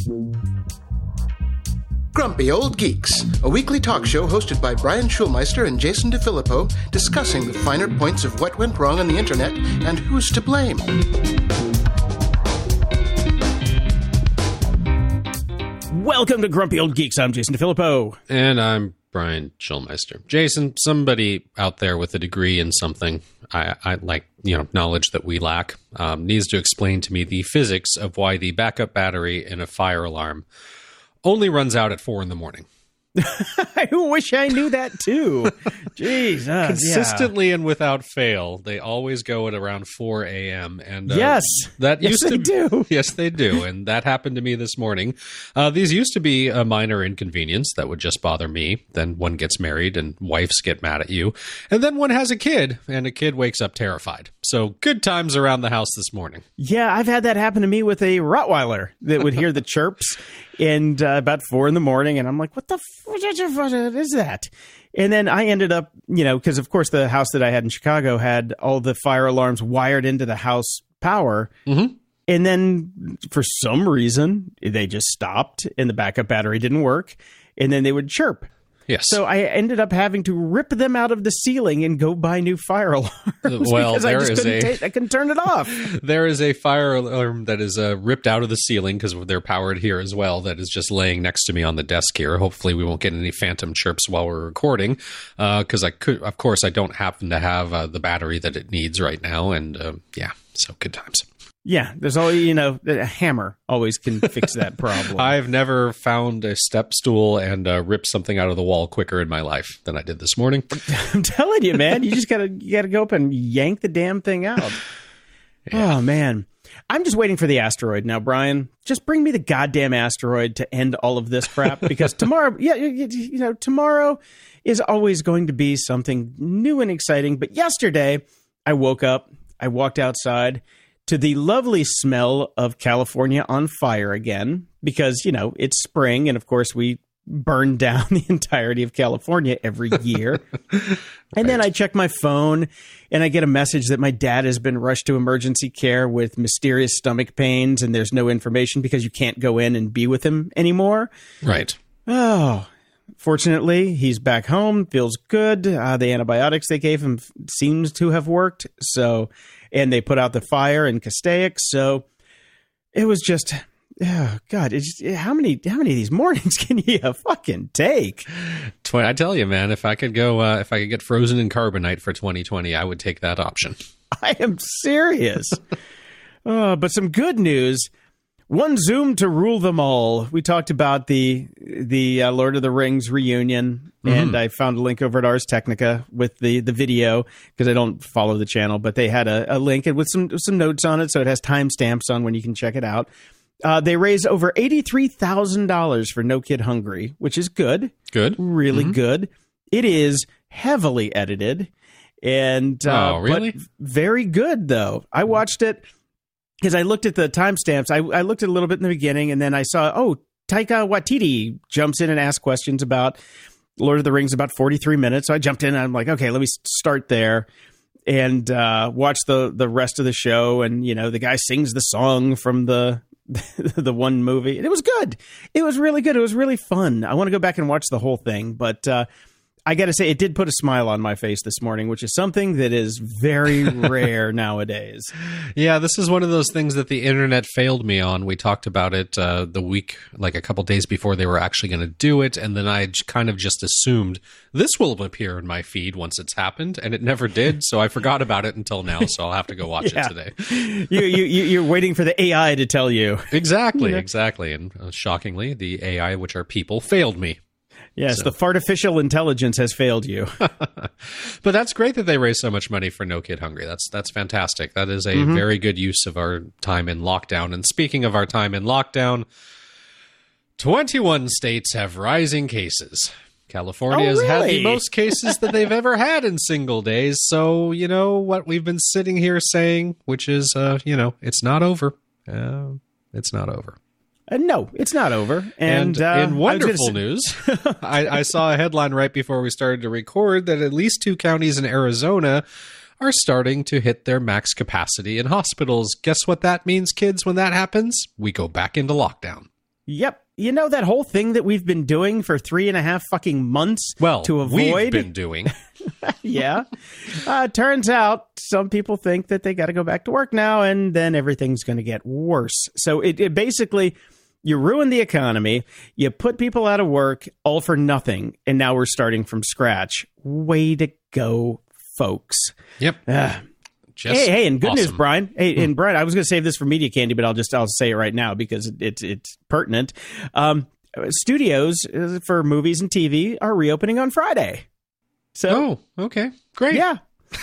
Grumpy Old Geeks, a weekly talk show hosted by Brian Schulmeister and Jason DeFilippo, discussing the finer points of what went wrong on the internet and who's to blame. Welcome to Grumpy Old Geeks. I'm Jason DeFilippo. And I'm Brian Schulmeister. Jason, somebody out there with a degree in something I like, knowledge that we lack, needs to explain to me the physics of why the backup battery in a fire alarm only runs out at 4 a.m. I wish I knew that too. Jeez, consistently and without fail, they always go at around 4 a.m. And yes, they do. Yes, they do, and that happened to me this morning. These used to be a minor inconvenience that would just bother me. Then one gets married, and wives get mad at you, and then one has a kid, and a kid wakes up terrified. So good times around the house this morning. Yeah, I've had that happen to me with a Rottweiler that would hear the chirps. And about 4 a.m, and I'm like, what is that? And then I ended up, because of course the house that I had in Chicago had all the fire alarms wired into the house power. Mm-hmm. And then for some reason, they just stopped and the backup battery didn't work. And then they would chirp. Yes. So I ended up having to rip them out of the ceiling and go buy new fire alarms. Well, because I couldn't turn it off. There is a fire alarm that is ripped out of the ceiling because they're powered here as well. That is just laying next to me on the desk here. Hopefully, we won't get any phantom chirps while we're recording, because I don't happen to have the battery that it needs right now. And so good times. Yeah, there's always, a hammer always can fix that problem. I've never found a step stool and ripped something out of the wall quicker in my life than I did this morning. I'm telling you, man, you just gotta go up and yank the damn thing out. Yeah. Oh, man. I'm just waiting for the asteroid now, Brian. Just bring me the goddamn asteroid to end all of this crap, because tomorrow, tomorrow is always going to be something new and exciting. But yesterday, I woke up, I walked outside to the lovely smell of California on fire again, because, it's spring. And of course, we burn down the entirety of California every year. And then I check my phone and I get a message that my dad has been rushed to emergency care with mysterious stomach pains. And there's no information because you can't go in and be with him anymore. Right. Oh, fortunately, he's back home, feels good. The antibiotics they gave him seems to have worked. And they put out the fire in Castaic. So it was just, oh God, how many of these mornings can you fucking take? I tell you, man, if I could get frozen in carbonite for 2020, I would take that option. I am serious. But some good news. One Zoom to rule them all. We talked about the Lord of the Rings reunion, and I found a link over at Ars Technica with the video, because I don't follow the channel, but they had a link with some notes on it, so it has timestamps on when you can check it out. They raised over $83,000 for No Kid Hungry, which is good. Good. Really good. It is heavily edited, and really? But very good, though. I watched it because I looked at the timestamps. I looked at it a little bit in the beginning, and then I saw, Taika Waititi jumps in and asks questions about Lord of the Rings about 43 minutes. So I jumped in and I'm like, okay, let me start there and watch the rest of the show. And, the guy sings the song from the one movie. And it was good. It was really good. It was really fun. I want to go back and watch the whole thing. But I got to say, it did put a smile on my face this morning, which is something that is very rare nowadays. Yeah, this is one of those things that the internet failed me on. We talked about it the week, like a couple days before they were actually going to do it. And then I kind of just assumed this will appear in my feed once it's happened. And it never did. So I forgot about it until now. So I'll have to go watch it today. You're waiting for the AI to tell you. Exactly. And shockingly, the AI, which are people, failed me. Yes, the fartificial intelligence has failed you. But that's great that they raised so much money for No Kid Hungry. That's fantastic. That is a very good use of our time in lockdown. And speaking of our time in lockdown, 21 states have rising cases. California has had the most cases that they've ever had in single days. So, what we've been sitting here saying, which is, it's not over. It's not over. No, it's not over. And in wonderful news, I saw a headline right before we started to record that at least 2 counties in Arizona are starting to hit their max capacity in hospitals. Guess what that means, kids, when that happens? We go back into lockdown. Yep. You know that whole thing that we've been doing for 3.5 fucking months to avoid? We've been doing. Yeah. Turns out some people think that they got to go back to work now, and then everything's going to get worse. So it basically, you ruin the economy, you put people out of work, all for nothing, and now we're starting from scratch. Way to go, folks. Yep. Hey, and good awesome. news, Brian. Hey, and Brian, I was going to save this for Media Candy, but I'll say it right now because it's pertinent. Studios for movies and TV are reopening on Friday. So, okay, great. Yeah.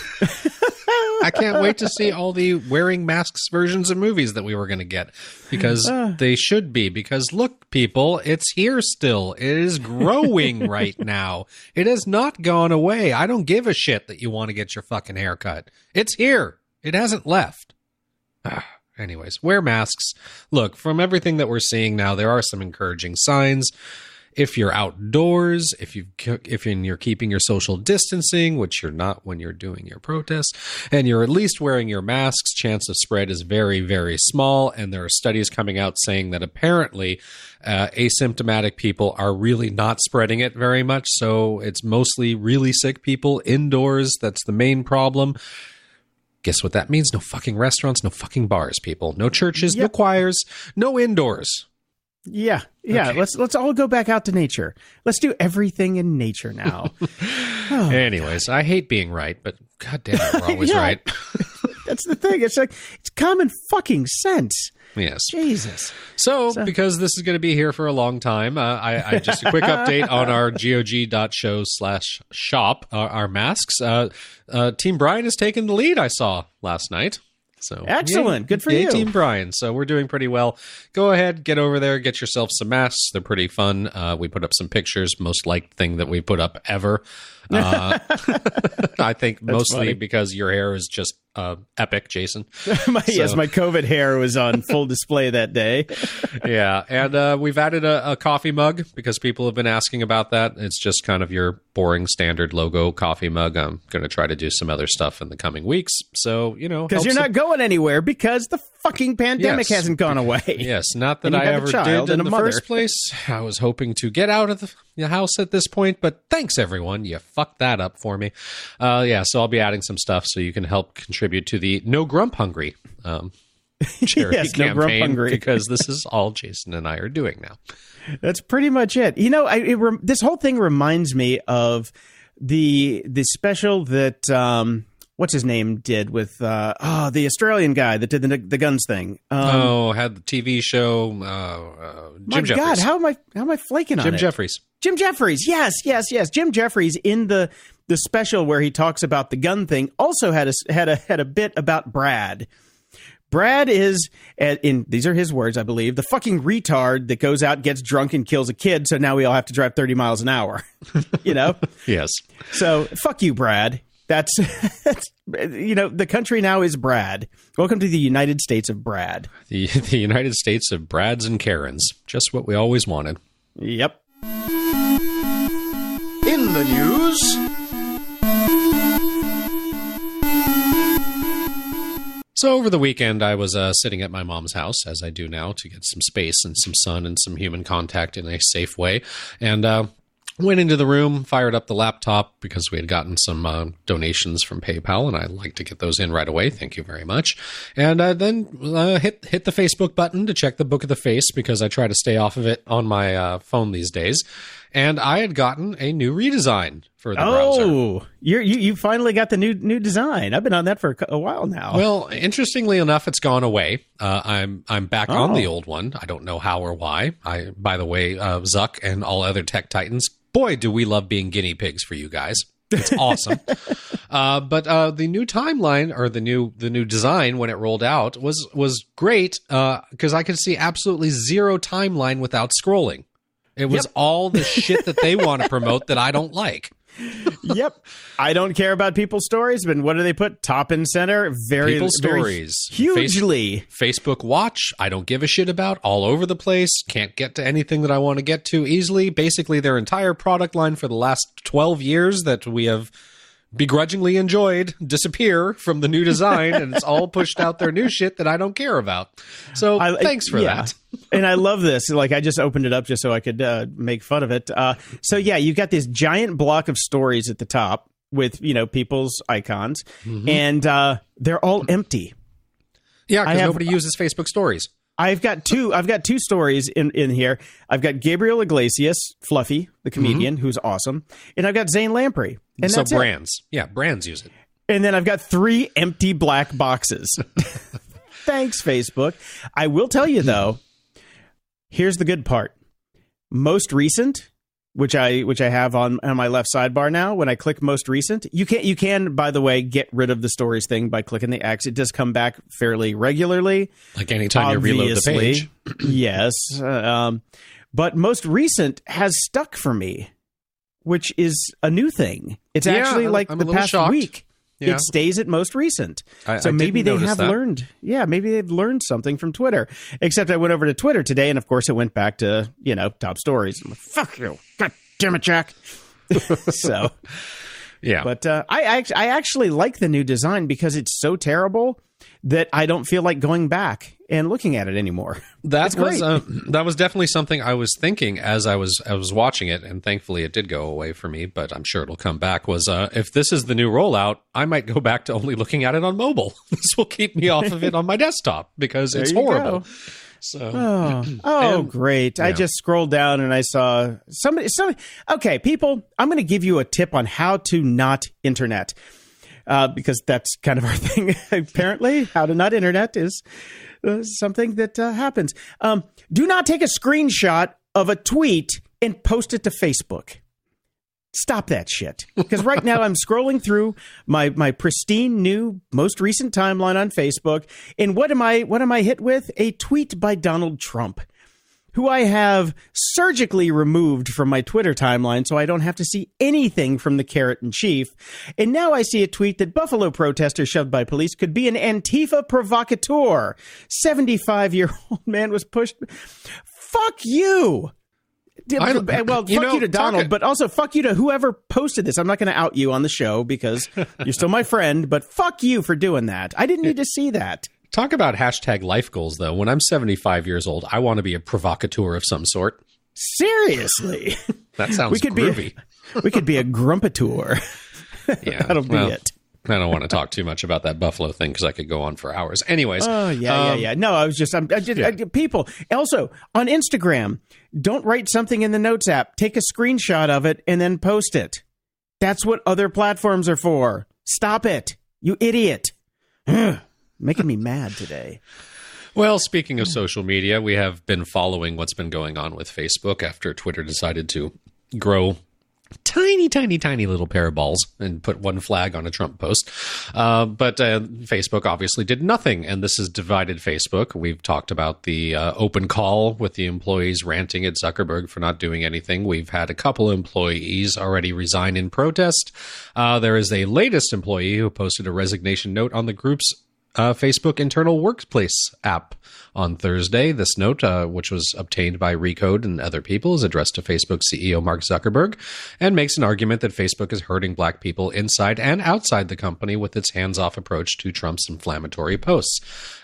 I can't wait to see all the wearing masks versions of movies that we were going to get, because they should be. Because look, people, it's here still. It is growing right now. It has not gone away. I don't give a shit that you want to get your fucking hair cut. It's here. It hasn't left. Anyways, wear masks. Look, from everything that we're seeing now, there are some encouraging signs. If you're outdoors, if you're keeping your social distancing, which you're not when you're doing your protests, and you're at least wearing your masks, chance of spread is very, very small. And there are studies coming out saying that apparently asymptomatic people are really not spreading it very much. So it's mostly really sick people indoors. That's the main problem. Guess what that means? No fucking restaurants, no fucking bars, people. No churches, no choirs, no indoors. Yeah. Okay. Let's all go back out to nature. Let's do everything in nature now. Anyways, I hate being right, but goddamn it, we're always right. That's the thing. It's like, it's common fucking sense. Yes. Jesus. So, because this is going to be here for a long time, I just a quick update on our GOG.show/shop, our masks. Team Brian has taken the lead, I saw last night. So excellent. Good for you. Team Brian. So we're doing pretty well. Go ahead, get over there, get yourself some masks. They're pretty fun. We put up some pictures, most liked thing that we put up ever. I think that's mostly funny. Because your hair is just epic, Jason. Yes, my COVID hair was on full display that day. Yeah, and we've added a coffee mug because people have been asking about that. It's just kind of your boring standard logo coffee mug. I'm going to try to do some other stuff in the coming weeks. So, because you're not going anywhere because the fucking pandemic hasn't gone away. Yes, not that I ever did in the first place. I was hoping to get out of the house at this point, but thanks everyone. You fucked that up for me. So I'll be adding some stuff so you can help contribute to the No Grump Hungry charity campaign, No Grump Hungry, because this is all Jason and I are doing now. That's pretty much it. This whole thing reminds me of the special that what's his name did with the Australian guy that did the guns thing. Had the TV show. Jim Jeffries. God, how am I flaking on it? Jim Jeffries. Jim Jeffries. Yes. Jim Jeffries in the special where he talks about the gun thing also had a bit about Brad. Brad is, these are his words, I believe, the fucking retard that goes out, gets drunk, and kills a kid, so now we all have to drive 30 miles an hour. Yes. So, fuck you, Brad. That's the country now is Brad. Welcome to the United States of Brad. The United States of Brads and Karens. Just what we always wanted. Yep. In the news... So over the weekend, I was sitting at my mom's house, as I do now, to get some space and some sun and some human contact in a safe way. And went into the room, fired up the laptop because we had gotten some donations from PayPal, and I'd like to get those in right away. Thank you very much. And then hit the Facebook button to check the Book of the Face because I try to stay off of it on my phone these days. And I had gotten a new redesign for the browser. Oh, you finally got the new design. I've been on that for a while now. Well, interestingly enough, it's gone away. I'm back on the old one. I don't know how or why. By the way, Zuck and all other tech titans, boy, do we love being guinea pigs for you guys. It's awesome. But the new timeline or the new design when it rolled out was great because I could see absolutely zero timeline without scrolling. It was all the shit that they want to promote that I don't like. Yep. I don't care about people's stories, but what do they put? Top and center? People's stories. Hugely. Facebook Watch, I don't give a shit about. All over the place. Can't get to anything that I want to get to easily. Basically, their entire product line for the last 12 years that we have begrudgingly enjoyed disappear from the new design, and it's all pushed out their new shit that I don't care about. So thanks for that. And I love this. Like, I just opened it up just so I could make fun of it. So yeah, you've got this giant block of stories at the top with, people's icons, and they're all empty. Yeah, because nobody uses Facebook stories. I've got two stories in here. I've got Gabriel Iglesias, Fluffy, the comedian, who's awesome. And I've got Zane Lamprey. And so that's brands. It. Yeah, brands use it. And then I've got 3 empty black boxes. Thanks, Facebook. I will tell you, though, here's the good part. Most recent, which I have on my left sidebar now, when I click most recent, you can, by the way, get rid of the stories thing by clicking the X. It does come back fairly regularly. Like anytime you reload the page. Yes. But most recent has stuck for me, which is a new thing. It's actually like the past week. Yeah. It stays at most recent. So maybe they have learned. Yeah, maybe they've learned something from Twitter. Except I went over to Twitter today, and of course it went back to, top stories. I'm like, fuck you. God damn it, Jack. So, yeah. But I actually like the new design because it's so terrible that I don't feel like going back and looking at it anymore. That was definitely something I was thinking as I was watching it, and thankfully it did go away for me, but I'm sure it'll come back, was if this is the new rollout, I might go back to only looking at it on mobile. This will keep me off of it on my desktop because it's horrible. Go. So, great. Yeah. I just scrolled down and I saw somebody. Okay, people, I'm going to give you a tip on how to not internet. Because that's kind of our thing, apparently. How to not internet is something that happens. Do not take a screenshot of a tweet and post it to Facebook. Stop that shit. Because right now I'm scrolling through my pristine new, most recent timeline on Facebook, and what am I hit with? A tweet by Donald Trump, who I have surgically removed from my Twitter timeline so I don't have to see anything from the carrot-in-chief. And now I see a tweet that Buffalo protester shoved by police could be an Antifa provocateur. 75-year-old man was pushed. Fuck you. Fuck you to Donald, but also fuck you to whoever posted this. I'm not going to out you on the show because you're still my friend, but fuck you for doing that. I didn't need to see that. Talk about hashtag life goals, though. When I'm 75 years old, I want to be a provocateur of some sort. Seriously? That sounds groovy. We could be a grumpateur. Yeah. That'll be it. I don't want to talk too much about that Buffalo thing because I could go on for hours. Anyways. Oh, yeah. No, people. Also, on Instagram, don't write something in the Notes app. Take a screenshot of it and then post it. That's what other platforms are for. Stop it, you idiot. Making me mad today. Well, speaking of social media, we have been following what's been going on with Facebook after Twitter decided to grow tiny little pair of balls and put one flag on a Trump post. But Facebook obviously did nothing, and this has divided Facebook. We've talked about the open call with the employees ranting at Zuckerberg for not doing anything. We've had a couple of employees already resign in protest. There is a latest employee who posted a resignation note on the group's Facebook internal workplace app on Thursday. This note, which was obtained by Recode and other people, is addressed to Facebook CEO Mark Zuckerberg and makes an argument that Facebook is hurting black people inside and outside the company with its hands-off approach to Trump's inflammatory posts.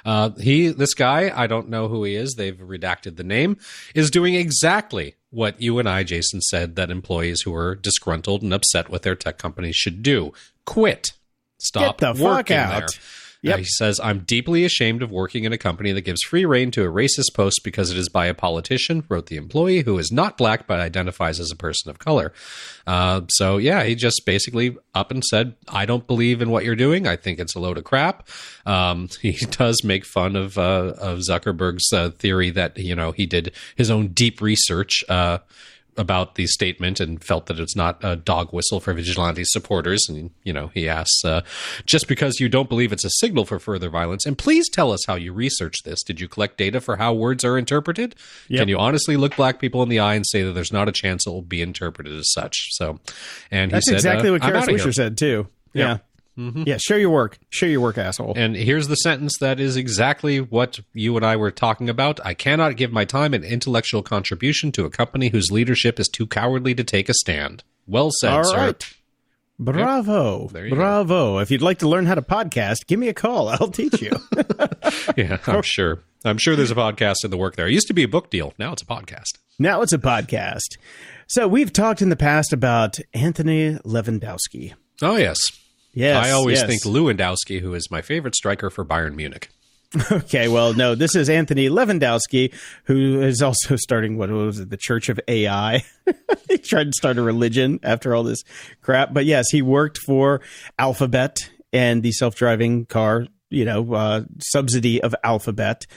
This guy, I don't know who he is, they've redacted the name, is doing exactly what you and I, Jason, said that employees who are disgruntled and upset with their tech companies should do. Quit. Stop Get the fuck out. There. Yep. He says, I'm deeply ashamed of working in a company that gives free rein to a racist post because it is by a politician, wrote the employee, who is not black but identifies as a person of color. So, yeah, he just basically up and said, I don't believe in what you're doing. I think it's a load of crap. He does make fun of Zuckerberg's theory that, he did his own deep research about the statement and felt that it's not a dog whistle for vigilante supporters. And, he asks, just because you don't believe it's a signal for further violence, and please tell us how you researched this. Did you collect data for how words are interpreted? Yep. Can you honestly look black people in the eye and say that there's not a chance it will be interpreted as such? So, and he that's said, exactly what Kara Swisher said too. Yeah. Mm-hmm. Yeah, show your work. Show your work, asshole. And here's the sentence that is exactly what you and I were talking about. I cannot give my time and intellectual contribution to a company whose leadership is too cowardly to take a stand. Well said, all sir. Right. Bravo. There you Bravo. If you'd like to learn how to podcast, give me a call. I'll teach you. Yeah, I'm sure. I'm sure there's a podcast in the work there. It used to be a book deal. Now it's a podcast. Now it's a podcast. So we've talked in the past about Anthony Lewandowski. Oh, yes. Yes. I always think Lewandowski, who is my favorite striker for Bayern Munich. Okay, well, no, this is Anthony Lewandowski, who is also starting, what was it, the Church of AI? He tried to start a religion after all this crap. But yes, he worked for Alphabet and the self-driving car, subsidy of Alphabet.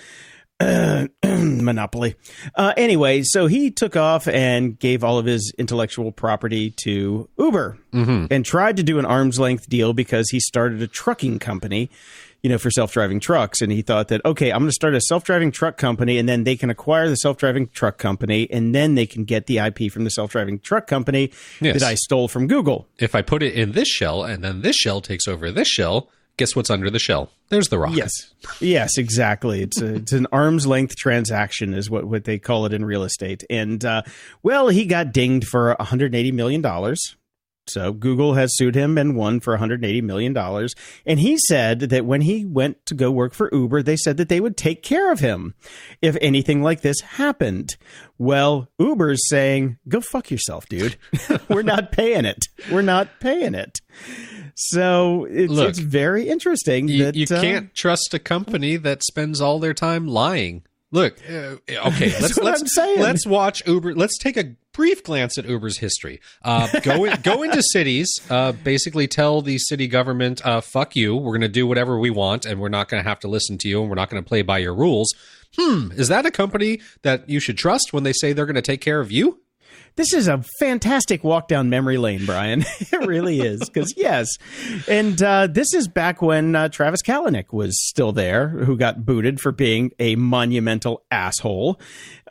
Monopoly. Anyway, so he took off and gave all of his intellectual property to Uber and tried to do an arm's length deal because he started a trucking company, for self-driving trucks. And he thought that, okay, I'm going to start a self-driving truck company, and then they can acquire the self-driving truck company, and then they can get the IP from the self-driving truck company that I stole from Google. If I put it in this shell, and then this shell takes over this shell, guess what's under the shell? There's the rock. Yes, exactly. It's an arm's length transaction is what they call it in real estate. And, he got dinged for $180 million. So Google has sued him and won for $180 million. And he said that when he went to go work for Uber, they said that they would take care of him if anything like this happened. Well, Uber's saying, go fuck yourself, dude. We're not paying it. We're not paying it. So it's very interesting. You can't trust a company that spends all their time lying. Look, okay, let's watch Uber. Let's take a brief glance at Uber's history. Go into cities, basically tell the city government, fuck you, we're going to do whatever we want, and we're not going to have to listen to you, and we're not going to play by your rules. Is that a company that you should trust when they say they're going to take care of you? This is a fantastic walk down memory lane, Brian. It really is. Because, yes. And this is back when Travis Kalanick was still there, who got booted for being a monumental asshole.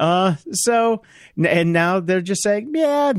And now they're just saying, they had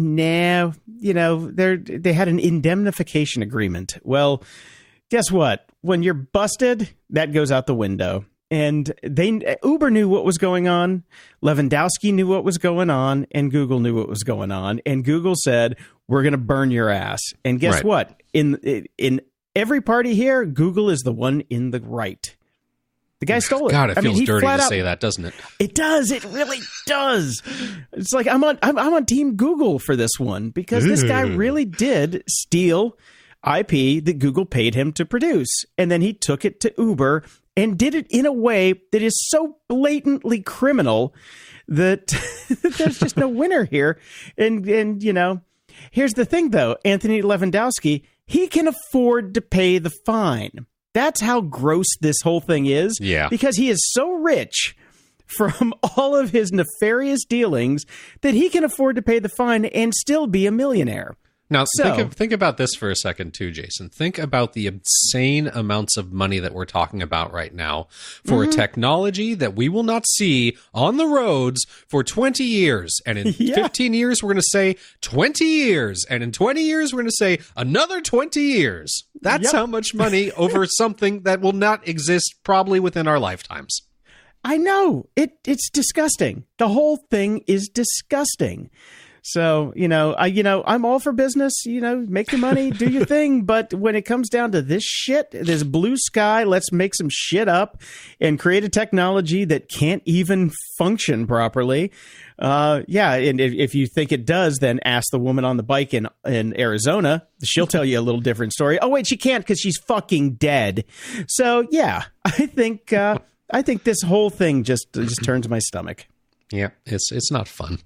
an indemnification agreement. Well, guess what? When you're busted, that goes out the window. And Uber knew what was going on, Lewandowski knew what was going on, and Google knew what was going on. And Google said, we're going to burn your ass. And guess what? In every party here, Google is the one in the right. The guy stole it. God, it feels dirty to say that, doesn't it? It does. It really does. It's like I'm on Team Google for this one because this guy really did steal IP that Google paid him to produce. And then he took it to Uber and did it in a way that is so blatantly criminal that there's just no winner here. And here's the thing, though. Anthony Lewandowski, he can afford to pay the fine. That's how gross this whole thing is. Yeah. Because he is so rich from all of his nefarious dealings that he can afford to pay the fine and still be a millionaire. Now, think about this for a second, too, Jason. Think about the insane amounts of money that we're talking about right now for a technology that we will not see on the roads for 20 years. And in 15 years, we're going to say 20 years. And in 20 years, we're going to say another 20 years. That's how much money over something that will not exist probably within our lifetimes. I know. It's disgusting. The whole thing is disgusting. So, I'm all for business, make your money, do your thing. But when it comes down to this shit, this blue sky, let's make some shit up and create a technology that can't even function properly. And if you think it does, then ask the woman on the bike in Arizona. She'll tell you a little different story. Oh, wait, she can't because she's fucking dead. So, yeah, I think this whole thing just turns my stomach. Yeah, it's not fun.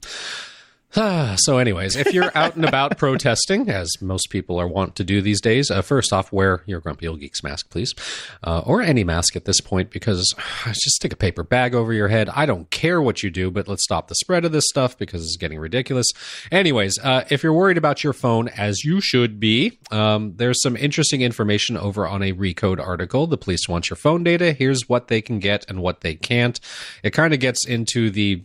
So anyways, if you're out and about protesting, as most people are wont to do these days, first off, wear your Grumpy Old Geeks mask, please. Or any mask at this point, because just stick a paper bag over your head. I don't care what you do, but let's stop the spread of this stuff because it's getting ridiculous. Anyways, if you're worried about your phone, as you should be, there's some interesting information over on a Recode article. The police want your phone data. Here's what they can get and what they can't. It kind of gets into the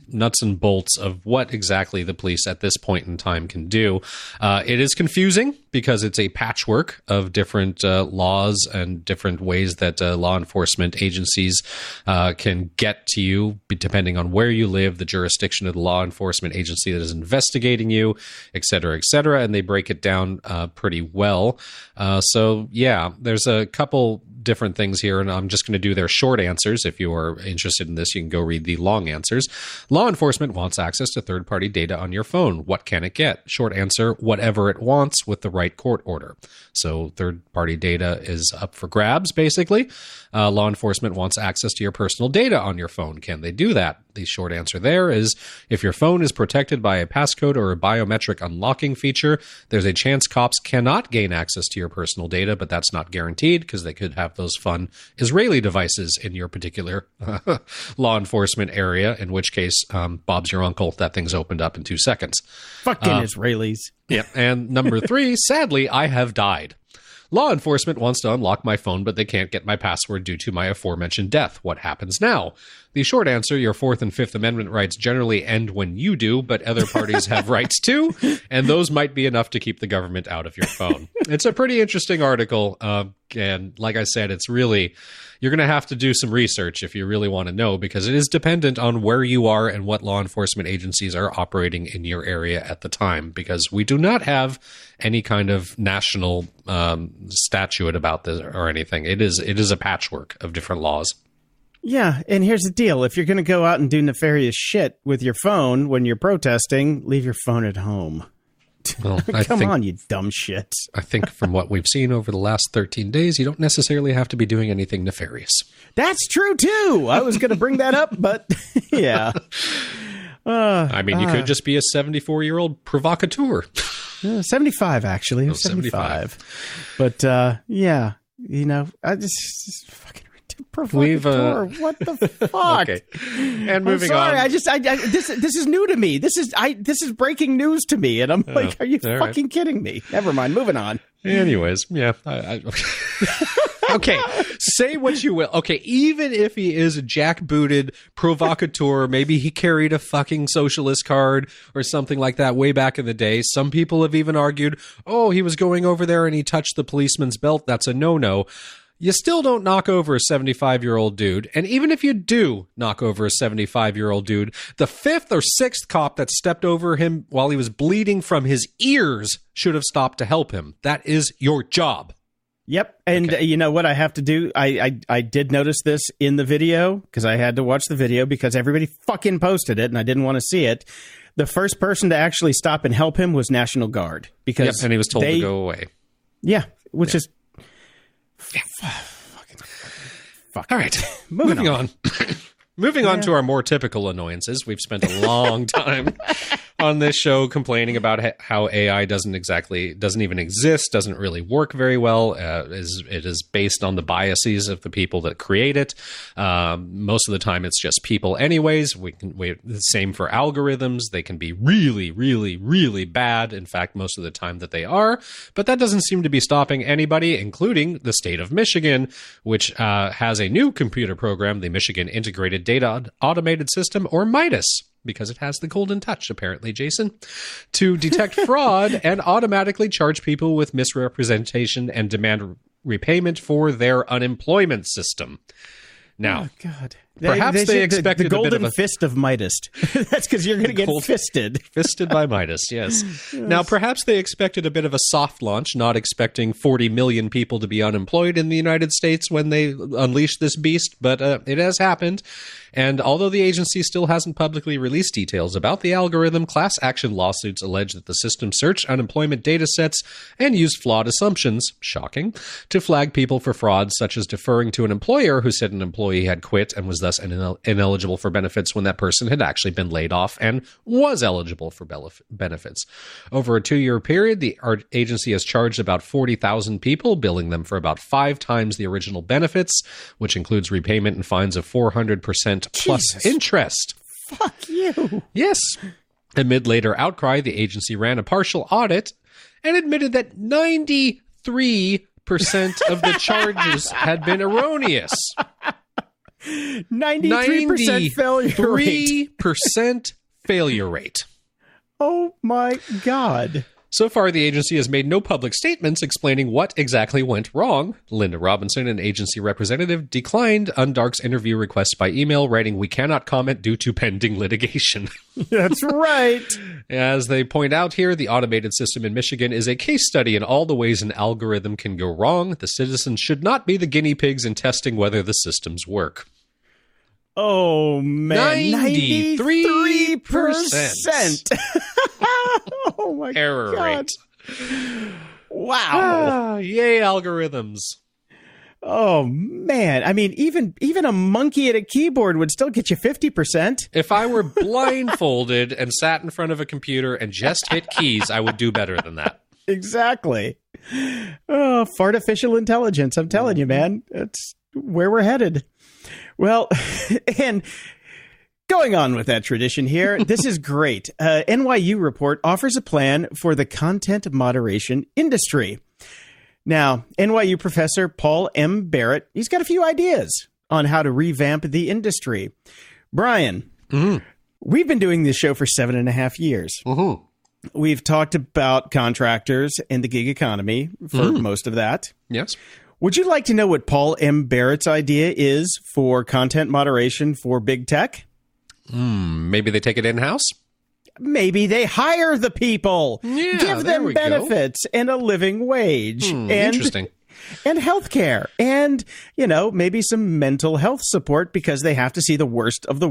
nuts and bolts of what exactly the police at this point in time can do. It is confusing because it's a patchwork of different laws and different ways that law enforcement agencies can get to you, depending on where you live, the jurisdiction of the law enforcement agency that is investigating you, et cetera, and they break it down pretty well. So, yeah, there's a couple different things here, and I'm just going to do their short answers. If you are interested in this, you can go read the long answers. Law enforcement wants access to third-party data on your phone. What can it get? Short answer, whatever it wants with the right court order. So third-party data is up for grabs, basically. Law enforcement wants access to your personal data on your phone. Can they do that? The short answer there is if your phone is protected by a passcode or a biometric unlocking feature, there's a chance cops cannot gain access to your personal data, but that's not guaranteed because they could have those fun Israeli devices in your particular law enforcement area, in which case, Bob's your uncle. That thing's opened up in 2 seconds. Fucking Israelis. Yeah. And number 3, sadly, I have died. Law enforcement wants to unlock my phone, but they can't get my password due to my aforementioned death. What happens now? The short answer, your 4th and 5th Amendment rights generally end when you do, but other parties have rights too, and those might be enough to keep the government out of your phone. It's a pretty interesting article, and like I said, it's really, you're going to have to do some research if you really want to know, because it is dependent on where you are and what law enforcement agencies are operating in your area at the time, because we do not have any kind of national statute about this or anything. It is a patchwork of different laws. Yeah, and here's the deal. If you're going to go out and do nefarious shit with your phone when you're protesting, leave your phone at home. Well, Come on, you dumb shit. I think from what we've seen over the last 13 days, you don't necessarily have to be doing anything nefarious. That's true, too. I was going to bring that up, but yeah. I mean, you could just be a 74-year-old provocateur. 75, actually. Oh, 75. But, yeah, you know, I just fucking provocateur. What the fuck? Okay. And moving on. This is new to me. This is breaking news to me, and I'm like, are you fucking kidding me? Never mind. Moving on. Anyways, yeah. Okay, say what you will. Okay, even if he is a jackbooted provocateur, maybe he carried a fucking socialist card or something like that way back in the day. Some people have even argued, oh, he was going over there and he touched the policeman's belt. That's a no-no. You still don't knock over a 75-year-old dude. And even if you do knock over a 75-year-old dude, the 5th or 6th cop that stepped over him while he was bleeding from his ears should have stopped to help him. That is your job. Yep. And You know what I have to do? I did notice this in the video because I had to watch the video because everybody fucking posted it and I didn't want to see it. The first person to actually stop and help him was National Guard because and he was told to go away. Yeah, which is... Fuck. All right. Moving on. Moving on to our more typical annoyances. We've spent a long time on this show complaining about how AI doesn't even exist, doesn't really work very well. It is based on the biases of the people that create it. Most of the time, it's just people anyways. The same for algorithms. They can be really, really, really bad. In fact, most of the time that they are. But that doesn't seem to be stopping anybody, including the state of Michigan, which has a new computer program, the Michigan Integrated Data Automated System, or MIDAS. Because it has the golden touch, apparently, Jason, to detect fraud and automatically charge people with misrepresentation and demand repayment for their unemployment system. Now, oh, God. Perhaps they expected the golden a bit of a fist of Midas. That's because you're going to get fisted. Fisted by Midas, yes. Now, perhaps they expected a bit of a soft launch, not expecting 40 million people to be unemployed in the United States when they unleashed this beast, but it has happened. And although the agency still hasn't publicly released details about the algorithm, class action lawsuits allege that the system searched unemployment data sets and used flawed assumptions, shocking, to flag people for fraud, such as deferring to an employer who said an employee had quit and was thus ineligible for benefits when that person had actually been laid off and was eligible for benefits. Over a 2-year period, the agency has charged about 40,000 people, billing them for about 5 times the original benefits, which includes repayment and fines of 400% plus interest. Fuck you. Yes. Amid later outcry, the agency ran a partial audit and admitted that 93% of the charges had been erroneous. 93% failure rate. 93% failure rate. Oh my God. So far, the agency has made no public statements explaining what exactly went wrong. Linda Robinson, an agency representative, declined Undark's interview request by email, writing, "We cannot comment due to pending litigation." That's right. As they point out here, the automated system in Michigan is a case study in all the ways an algorithm can go wrong. The citizens should not be the guinea pigs in testing whether the systems work. Oh, man. 93%. Oh, my Error God. rate. Wow. Yay, algorithms. Oh, man. I mean, even a monkey at a keyboard would still get you 50%. If I were blindfolded and sat in front of a computer and just hit keys, I would do better than that. Exactly. Oh, artificial intelligence. I'm telling you, man. That's where we're headed. Well, and going on with that tradition here, this is great. NYU Report offers a plan for the content moderation industry. Now, NYU professor Paul M. Barrett, he's got a few ideas on how to revamp the industry. Brian, we've been doing this show for 7.5 years. We've talked about contractors and the gig economy for most of that. Yes. Would you like to know what Paul M. Barrett's idea is for content moderation for big tech? Maybe they take it in-house? Maybe they hire the people, Yeah, give there them we go. benefits and a living wage. Interesting. And healthcare and, maybe some mental health support because they have to see the worst of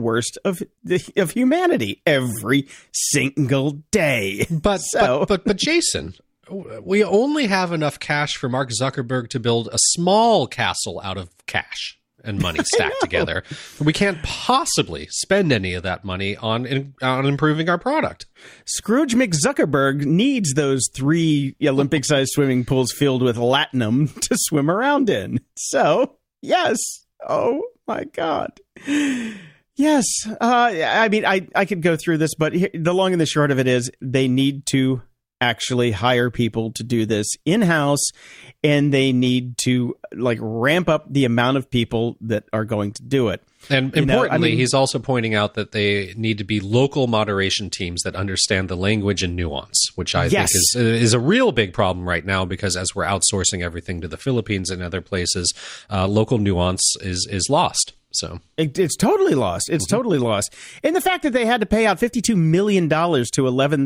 humanity every single day. But Jason, we only have enough cash for Mark Zuckerberg to build a small castle out of cash and money stacked together. We can't possibly spend any of that money on improving our product. Scrooge McZuckerberg needs those 3 Olympic-sized swimming pools filled with latinum to swim around in. So, yes. Oh, my God. Yes. I mean, I could go through this, but the long and the short of it is they need to actually hire people to do this in-house, and they need to ramp up the amount of people that are going to do it. And importantly, he's also pointing out that they need to be local moderation teams that understand the language and nuance, which I think is a real big problem right now, because as we're outsourcing everything to the Philippines and other places, local nuance is lost. So it's totally lost. It's totally lost. And the fact that they had to pay out $52 million to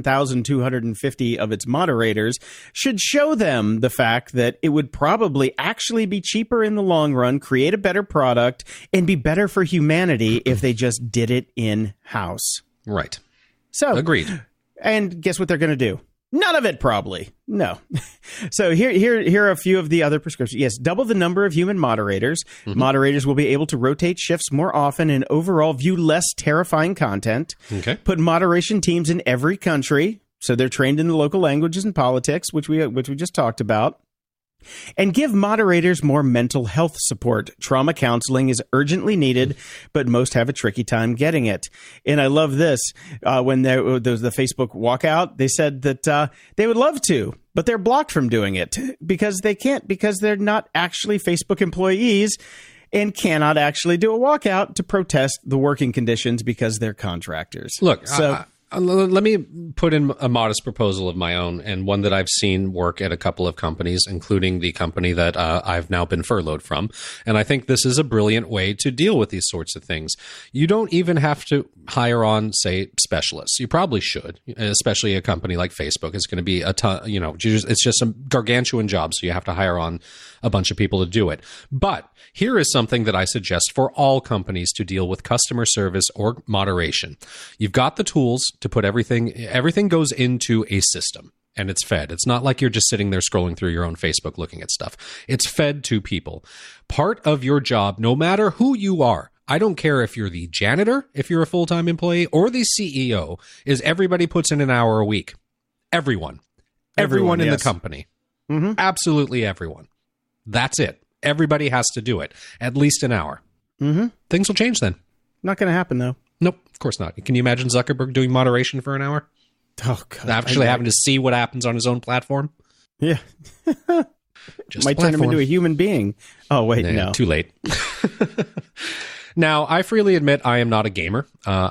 11,250 of its moderators should show them the fact that it would probably actually be cheaper in the long run, create a better product, and be better for humanity if they just did it in-house. Right. So agreed. And guess what they're going to do? None of it, probably. No. So here are a few of the other prescriptions. Yes, double the number of human moderators. Moderators will be able to rotate shifts more often and overall view less terrifying content. Okay. Put moderation teams in every country, so they're trained in the local languages and politics, which we just talked about. And give moderators more mental health support. Trauma counseling is urgently needed, but most have a tricky time getting it. And I love this. When there was the Facebook walkout, they said that they would love to, but they're blocked from doing it because they can't, because they're not actually Facebook employees and cannot actually do a walkout to protest the working conditions because they're contractors. Look, so. Let me put in a modest proposal of my own, and one that I've seen work at a couple of companies, including the company that I've now been furloughed from. And I think this is a brilliant way to deal with these sorts of things. You don't even have to hire on, say, specialists. You probably should, especially a company like Facebook. It's going to be a ton, it's just a gargantuan job, so you have to hire on a bunch of people to do it. But here is something that I suggest for all companies to deal with customer service or moderation. You've got the tools to put everything goes into a system and it's fed. It's not like you're just sitting there scrolling through your own Facebook looking at stuff. It's fed to people. Part of your job, no matter who you are, I don't care if you're the janitor, if you're a full-time employee, or the CEO, is everybody puts in an hour a week. Everyone in the company. Absolutely everyone. That's it. Everybody has to do it. At least an hour. Things will change then. Not going to happen, though. Nope, of course not. Can you imagine Zuckerberg doing moderation for an hour? Oh, God. Actually having to see what happens on his own platform? Yeah. Just might turn him into a human being. Oh, wait, no. Too late. Now, I freely admit I am not a gamer.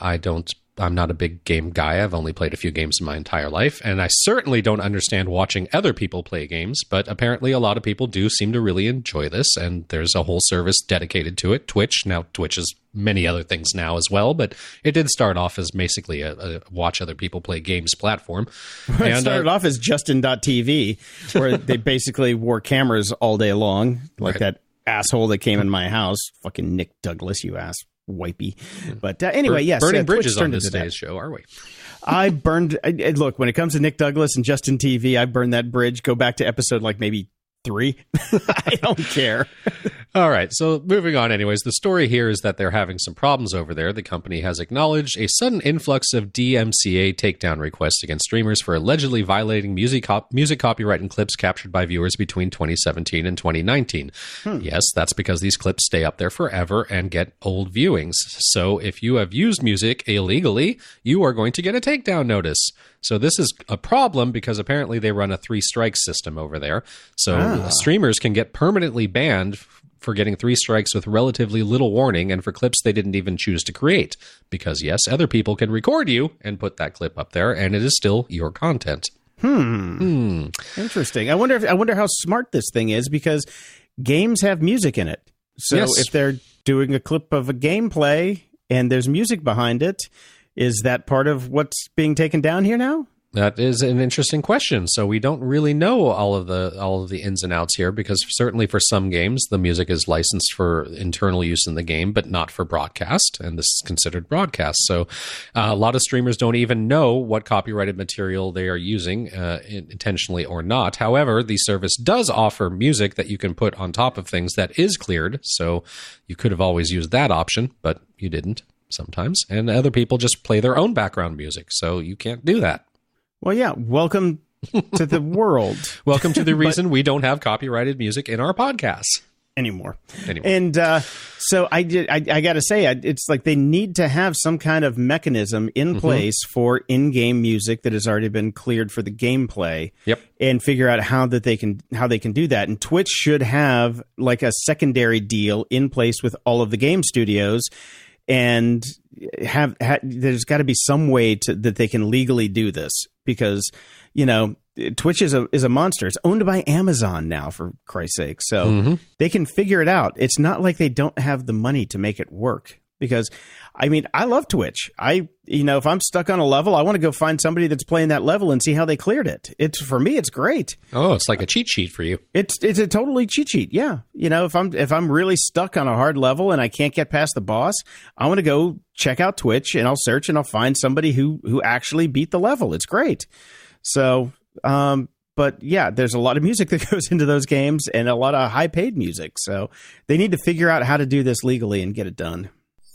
I'm not a big game guy. I've only played a few games in my entire life, and I certainly don't understand watching other people play games, but apparently a lot of people do seem to really enjoy this, and there's a whole service dedicated to it, Twitch. Now, Twitch is many other things now as well, but it did start off as basically a watch other people play games platform. It started off as Justin.tv, where they basically wore cameras all day long, like that asshole that came in my house, fucking Nick Douglas, you ass wipey. But anyway, yes. Burning bridges on this day's show, are we? I burned... look, when it comes to Nick Douglas and Justin TV, I burned that bridge. Go back to episode like maybe 3. I don't care. All right, so moving on anyways. The story here is that they're having some problems over there. The company has acknowledged a sudden influx of DMCA takedown requests against streamers for allegedly violating music copyright and clips captured by viewers between 2017 and 2019. Yes, that's because these clips stay up there forever and get old viewings. So if you have used music illegally, you are going to get a takedown notice. So this is a problem because apparently they run a 3-strike system over there. So streamers can get permanently banned for getting 3 strikes with relatively little warning and for clips they didn't even choose to create. Because, yes, other people can record you and put that clip up there, and it is still your content. Interesting. I wonder how smart this thing is, because games have music in it. So if they're doing a clip of a gameplay and there's music behind it, is that part of what's being taken down here now? That is an interesting question. So we don't really know all of the ins and outs here, because certainly for some games, the music is licensed for internal use in the game, but not for broadcast. And this is considered broadcast. So a lot of streamers don't even know what copyrighted material they are using, intentionally or not. However, the service does offer music that you can put on top of things that is cleared. So you could have always used that option, but you didn't sometimes. And other people just play their own background music. So you can't do that. Well, yeah. Welcome to the world. Welcome to the reason we don't have copyrighted music in our podcasts anymore. And so I got to say, it's like they need to have some kind of mechanism in place for in-game music that has already been cleared for the gameplay. Yep. And figure out how they can do that. And Twitch should have like a secondary deal in place with all of the game studios. And there's got to be some way that they can legally do this, because, you know, Twitch is a monster. It's owned by Amazon now, for Christ's sake. So they can figure it out. It's not like they don't have the money to make it work. Because, I mean, I love Twitch. If I'm stuck on a level, I want to go find somebody that's playing that level and see how they cleared it. For me, it's great. Oh, it's like a cheat sheet for you. It's a totally cheat sheet. Yeah. You know, if I'm really stuck on a hard level and I can't get past the boss, I want to go check out Twitch, and I'll search and I'll find somebody who actually beat the level. It's great. So, but yeah, there's a lot of music that goes into those games, and a lot of high paid music. So they need to figure out how to do this legally and get it done.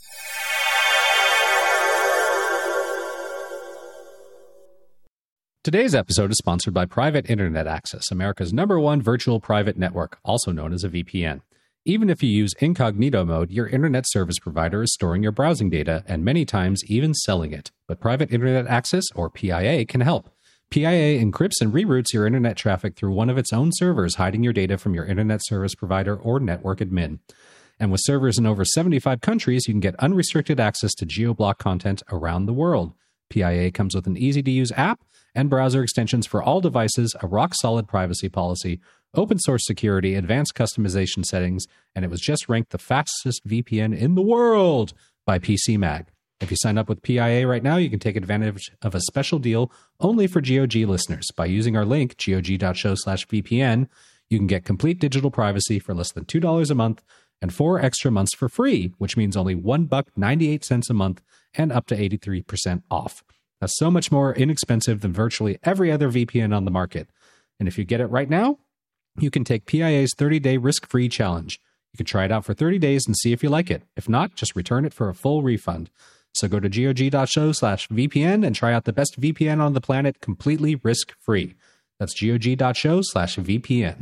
Today's episode is sponsored by Private Internet Access, America's #1 virtual private network, also known as a VPN. Even if you use incognito mode, your internet service provider is storing your browsing data and many times even selling it. But Private Internet Access, or PIA, can help. PIA encrypts and reroutes your internet traffic through one of its own servers, hiding your data from your internet service provider or network admin. And with servers in over 75 countries, you can get unrestricted access to geo-block content around the world. PIA comes with an easy-to-use app and browser extensions for all devices, a rock-solid privacy policy, open-source security, advanced customization settings, and it was just ranked the fastest VPN in the world by PC Mag. If you sign up with PIA right now, you can take advantage of a special deal only for GOG listeners. By using our link, gog.show/VPN, you can get complete digital privacy for less than $2 a month and 4 extra months for free, which means only $1.98 a month and up to 83% off. That's so much more inexpensive than virtually every other VPN on the market. And if you get it right now, you can take PIA's 30-day risk-free challenge. You can try it out for 30 days and see if you like it. If not, just return it for a full refund. So go to gog.show/VPN and try out the best VPN on the planet completely risk-free. That's gog.show/VPN.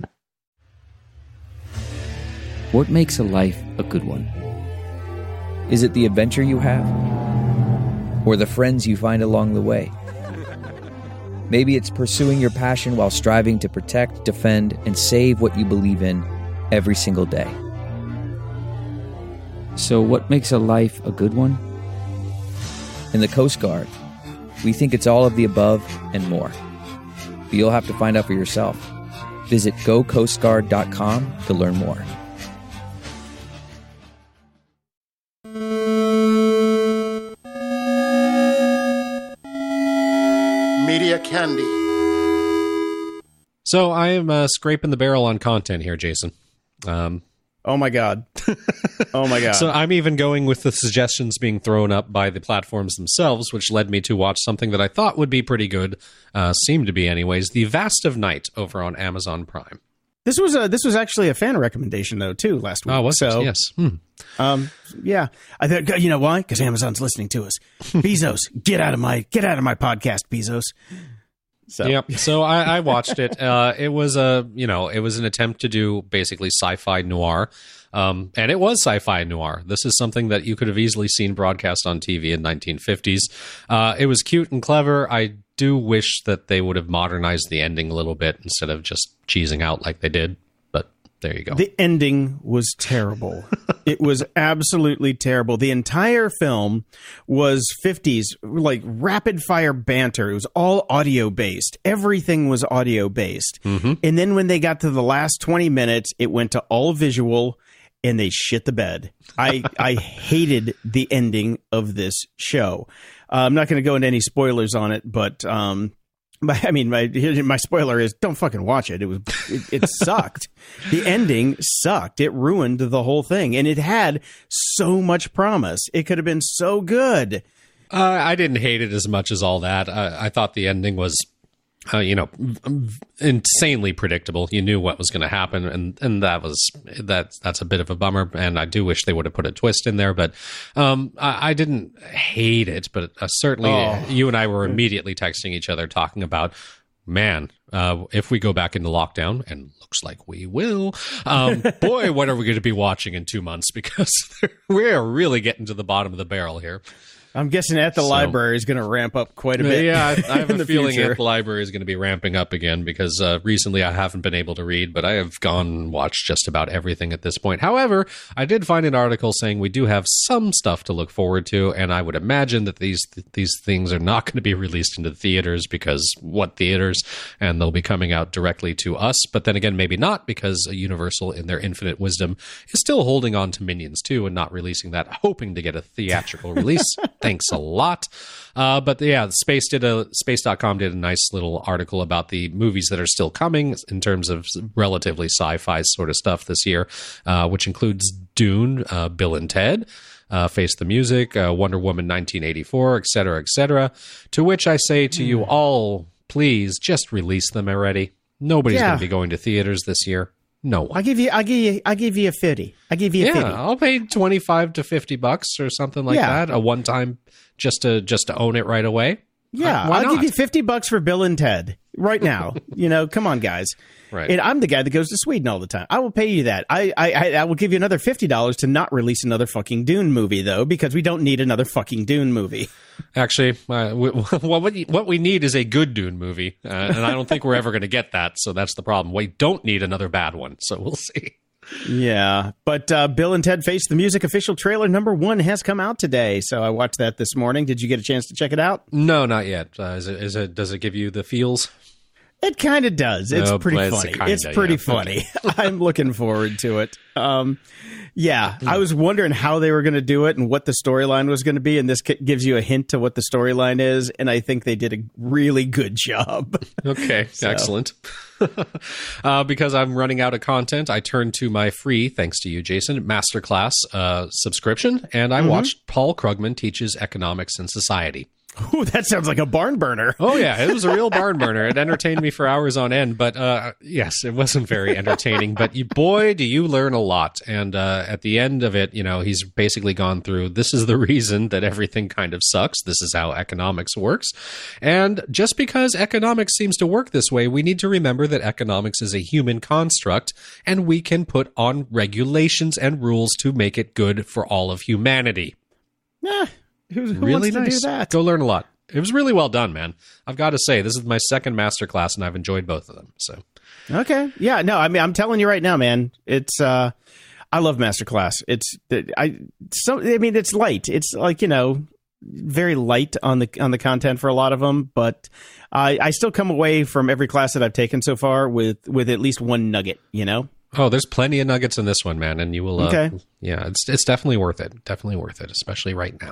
What makes a life a good one? Is it the adventure you have? Or the friends you find along the way? Maybe it's pursuing your passion while striving to protect, defend, and save what you believe in every single day. So what makes a life a good one? In the Coast Guard, we think it's all of the above and more. But you'll have to find out for yourself. Visit gocoastguard.com to learn more. Media Candy. So I am scraping the barrel on content here, Jason. Oh my God. Oh my God. So I'm even going with the suggestions being thrown up by the platforms themselves, which led me to watch something that I thought would be pretty good, seemed to be anyways, The Vast of Night over on Amazon Prime. This was actually a fan recommendation though too last week. Oh, was it? Yes. Yeah. I thought, you know why? Because Amazon's listening to us. Bezos, get out of my podcast, Bezos. So. Yep. So I watched it. It was an attempt to do basically sci-fi noir. And it was sci-fi noir. This is something that you could have easily seen broadcast on TV in 1950s. It was cute and clever. I do wish that they would have modernized the ending a little bit instead of just cheesing out like they did. But there you go. The ending was terrible. It was absolutely terrible. The entire film was 50s, like rapid fire banter. It was all audio based. Everything was audio based. Mm-hmm. And then when they got to the last 20 minutes, it went to all visual and they shit the bed. I hated the ending of this show. I'm not going to go into any spoilers on it, but my spoiler is don't fucking watch it. It sucked. The ending sucked. It ruined the whole thing, and it had so much promise. It could have been so good. I didn't hate it as much as all that. I thought the ending was, insanely predictable. You knew what was going to happen, and that's a bit of a bummer. And I do wish they would have put a twist in there, but I didn't hate it. But certainly, you and I were immediately texting each other, talking about, man, if we go back into lockdown, and looks like we will, boy, what are we going to be watching in 2 months? Because we're really getting to the bottom of the barrel here. I'm guessing At the Library is going to ramp up quite a bit. Yeah, I have a feeling At the Library is going to be ramping up again because recently I haven't been able to read, but I have gone and watched just about everything at this point. However, I did find an article saying we do have some stuff to look forward to, and I would imagine that these things are not going to be released into theaters because what theaters? And they'll be coming out directly to us. But then again, maybe not, because Universal, in their infinite wisdom, is still holding on to Minions 2 and not releasing that, hoping to get a theatrical release. Thanks a lot. But yeah, Space.com did a nice little article about the movies that are still coming in terms of relatively sci-fi sort of stuff this year, which includes Dune, Bill and Ted, Face the Music, Wonder Woman 1984, etc., etc. To which I say to you all, please just release them already. Nobody's going to be going to theaters this year. No one. I'll give you a 50. I'll give you a 50. I'll pay $25 to $50 or something like that. A one time just to own it right away. Yeah, I'll give you $50 for Bill and Ted right now. Come on, guys. Right. And I'm the guy that goes to Sweden all the time. I will pay you that. I will give you another $50 to not release another fucking Dune movie, though, because we don't need another fucking Dune movie. Actually, what we need is a good Dune movie, and I don't think we're ever going to get that, so that's the problem. We don't need another bad one, so we'll see. Yeah, but Bill and Ted Face the Music official trailer number 1 has come out today, so I watched that this morning. Did you get a chance to check it out? No, not yet. Does it give you the feels? It kind of does. It's pretty funny. It's pretty funny. I'm looking forward to it. I was wondering how they were going to do it and what the storyline was going to be, and this gives you a hint to what the storyline is, and I think they did a really good job. Okay, excellent. Because I'm running out of content, I turned to my free, thanks to you, Jason, Masterclass subscription, and I watched Paul Krugman Teaches Economics and Society. Ooh, that sounds like a barn burner. Oh, yeah. It was a real barn burner. It entertained me for hours on end. But yes, it wasn't very entertaining. But boy, do you learn a lot. And at the end of it, he's basically gone through, this is the reason that everything kind of sucks. This is how economics works. And just because economics seems to work this way, we need to remember that economics is a human construct, and we can put on regulations and rules to make it good for all of humanity. Yeah. Who really wants nice. to do that? Go learn a lot. It was really well done, man. I've got to say, this is my second masterclass, and I've enjoyed both of them. So, okay, yeah, no, I mean, I'm telling you right now, man. It's I love Masterclass. It's light. It's like, very light on the content for a lot of them, but I still come away from every class that I've taken so far with at least one nugget, Oh, there's plenty of nuggets in this one, man, and you will. Okay. Yeah, it's definitely worth it. Definitely worth it, especially right now.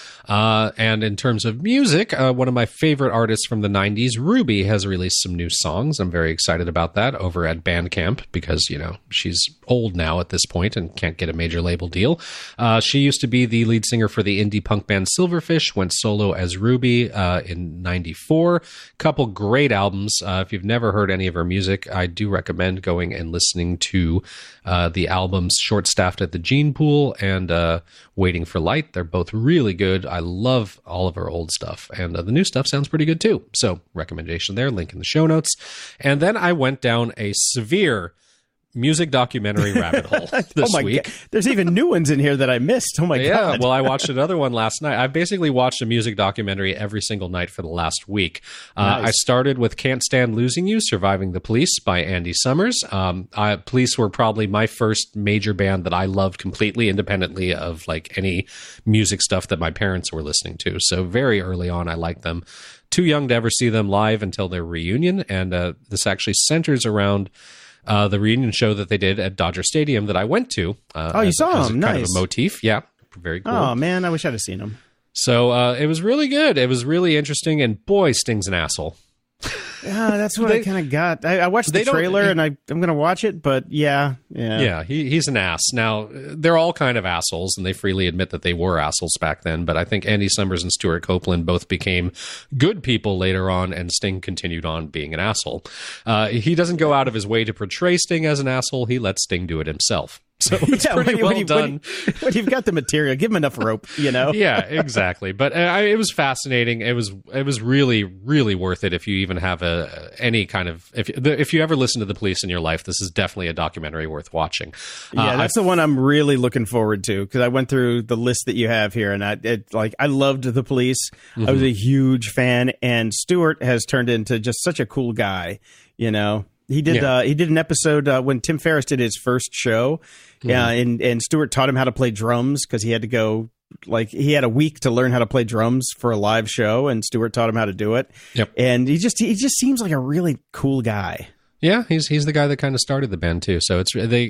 And in terms of music, one of my favorite artists from the 90s, Ruby, has released some new songs. I'm very excited about that over at Bandcamp because, she's old now at this point and can't get a major label deal. She used to be the lead singer for the indie punk band Silverfish, went solo as Ruby in 94. Couple great albums. If you've never heard any of her music, I do recommend going and listening to the albums Short Staffed at the Gene Pool and Waiting for Light. They're both really good. I love all of her old stuff, and the new stuff sounds pretty good too. So recommendation there, link in the show notes. And then I went down a severe music documentary rabbit hole this week. God. There's even new ones in here that I missed. Oh my God. Yeah, well, I watched another one last night. I've basically watched a music documentary every single night for the last week. Nice. I started with Can't Stand Losing You, Surviving the Police by Andy Summers. Police were probably my first major band that I loved completely independently of like any music stuff that my parents were listening to. So very early on, I liked them. Too young to ever see them live until their reunion. And this actually centers around the reunion show that they did at Dodger Stadium that I went to. You saw them? Nice. Kind of a motif. Yeah. Very cool. Oh, man. I wish I'd have seen them. So it was really good. It was really interesting. And boy, Sting's an asshole. Yeah, that's what I kind of got. I watched the trailer and I'm going to watch it, but yeah. Yeah, he's an ass. Now, they're all kind of assholes, and they freely admit that they were assholes back then, but I think Andy Summers and Stuart Copeland both became good people later on, and Sting continued on being an asshole. He doesn't go out of his way to portray Sting as an asshole. He lets Sting do it himself. So it's pretty well done. When you've got the material, give him enough rope, Yeah, exactly. But it was fascinating. It was really, really worth it if you even have any kind of if you ever listen to the Police in your life. This is definitely a documentary worth watching. Yeah, that's the one I'm really looking forward to because I went through the list that you have here, and I loved the Police. Mm-hmm. I was a huge fan, and Stuart has turned into just such a cool guy. He did an episode when Tim Ferriss did his first show. Yeah, and Stuart taught him how to play drums because he had to go he had a week to learn how to play drums for a live show, and Stuart taught him how to do it. Yep. And he just seems like a really cool guy. Yeah, he's the guy that kind of started the band too. So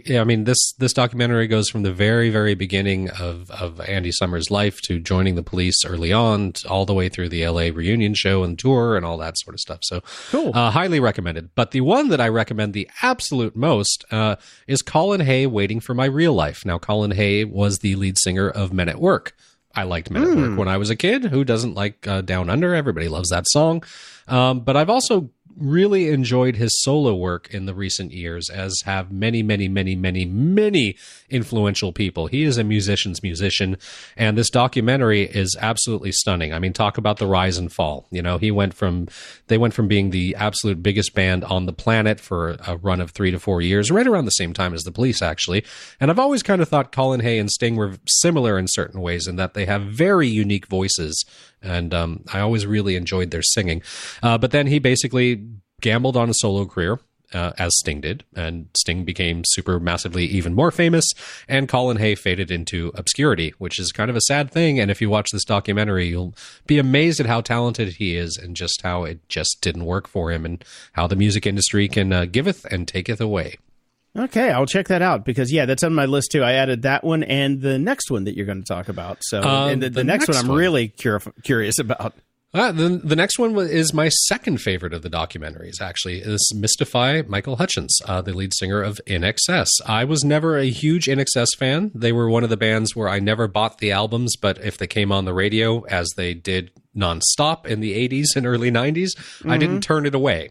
this documentary goes from the very, very beginning of Andy Summers' life to joining the Police early on, all the way through the LA reunion show and tour and all that sort of stuff. So cool. Highly recommended. But the one that I recommend the absolute most is Colin Hay, Waiting for My Real Life. Now, Colin Hay was the lead singer of Men at Work. I liked Men at Work when I was a kid. Who doesn't like Down Under? Everybody loves that song. But I've also really enjoyed his solo work in the recent years, as have many, many, many, many, many influential people. He is a musician's musician, and this documentary is absolutely stunning. I mean, talk about the rise and fall. They went from being the absolute biggest band on the planet for a run of 3 to 4 years, right around the same time as the Police, actually. And I've always kind of thought Colin Hay and Sting were similar in certain ways in that they have very unique voices. And I always really enjoyed their singing. But then he basically gambled on a solo career, as Sting did, and Sting became super massively even more famous, and Colin Hay faded into obscurity, which is kind of a sad thing. And if you watch this documentary, you'll be amazed at how talented he is and just how it just didn't work for him and how the music industry can giveth and taketh away. Okay, I'll check that out because, that's on my list too. I added that one and the next one that you're going to talk about. So, and the next one I'm really curious about. The next one is my second favorite of the documentaries, actually, is Mystify Michael Hutchence, the lead singer of INXS. I was never a huge INXS fan. They were one of the bands where I never bought the albums, but if they came on the radio, as they did nonstop in the 80s and early 90s, I didn't turn it away.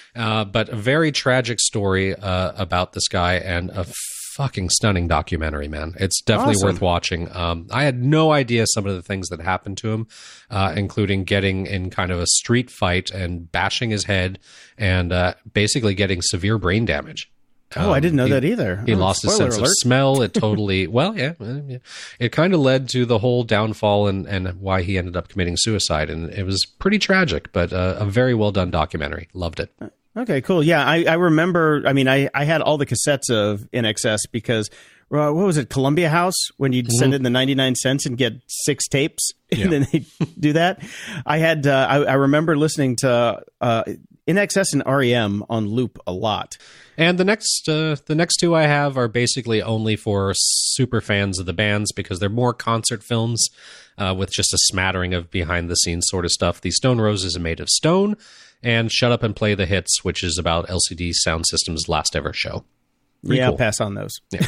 But a very tragic story about this guy, and a fucking stunning documentary, man. It's definitely worth watching. I had no idea some of the things that happened to him, including getting in kind of a street fight and bashing his head and basically getting severe brain damage. I didn't know that either. He lost his sense of smell. It totally, it kind of led to the whole downfall and why he ended up committing suicide. And it was pretty tragic, but a very well done documentary. Loved it. Okay, cool. Yeah, I remember, I had all the cassettes of INXS because what was it, Columbia House, when you'd send in the 99 cents and get 6 tapes, and then they do that. I had I remember listening to INXS and REM on loop a lot. And the next 2 I have are basically only for super fans of the bands because they're more concert films with just a smattering of behind the scenes sort of stuff. The Stone Roses Are Made of Stone and Shut Up and Play the Hits, which is about LCD Sound System's last ever show. Pretty cool. I'll pass on those. Yeah.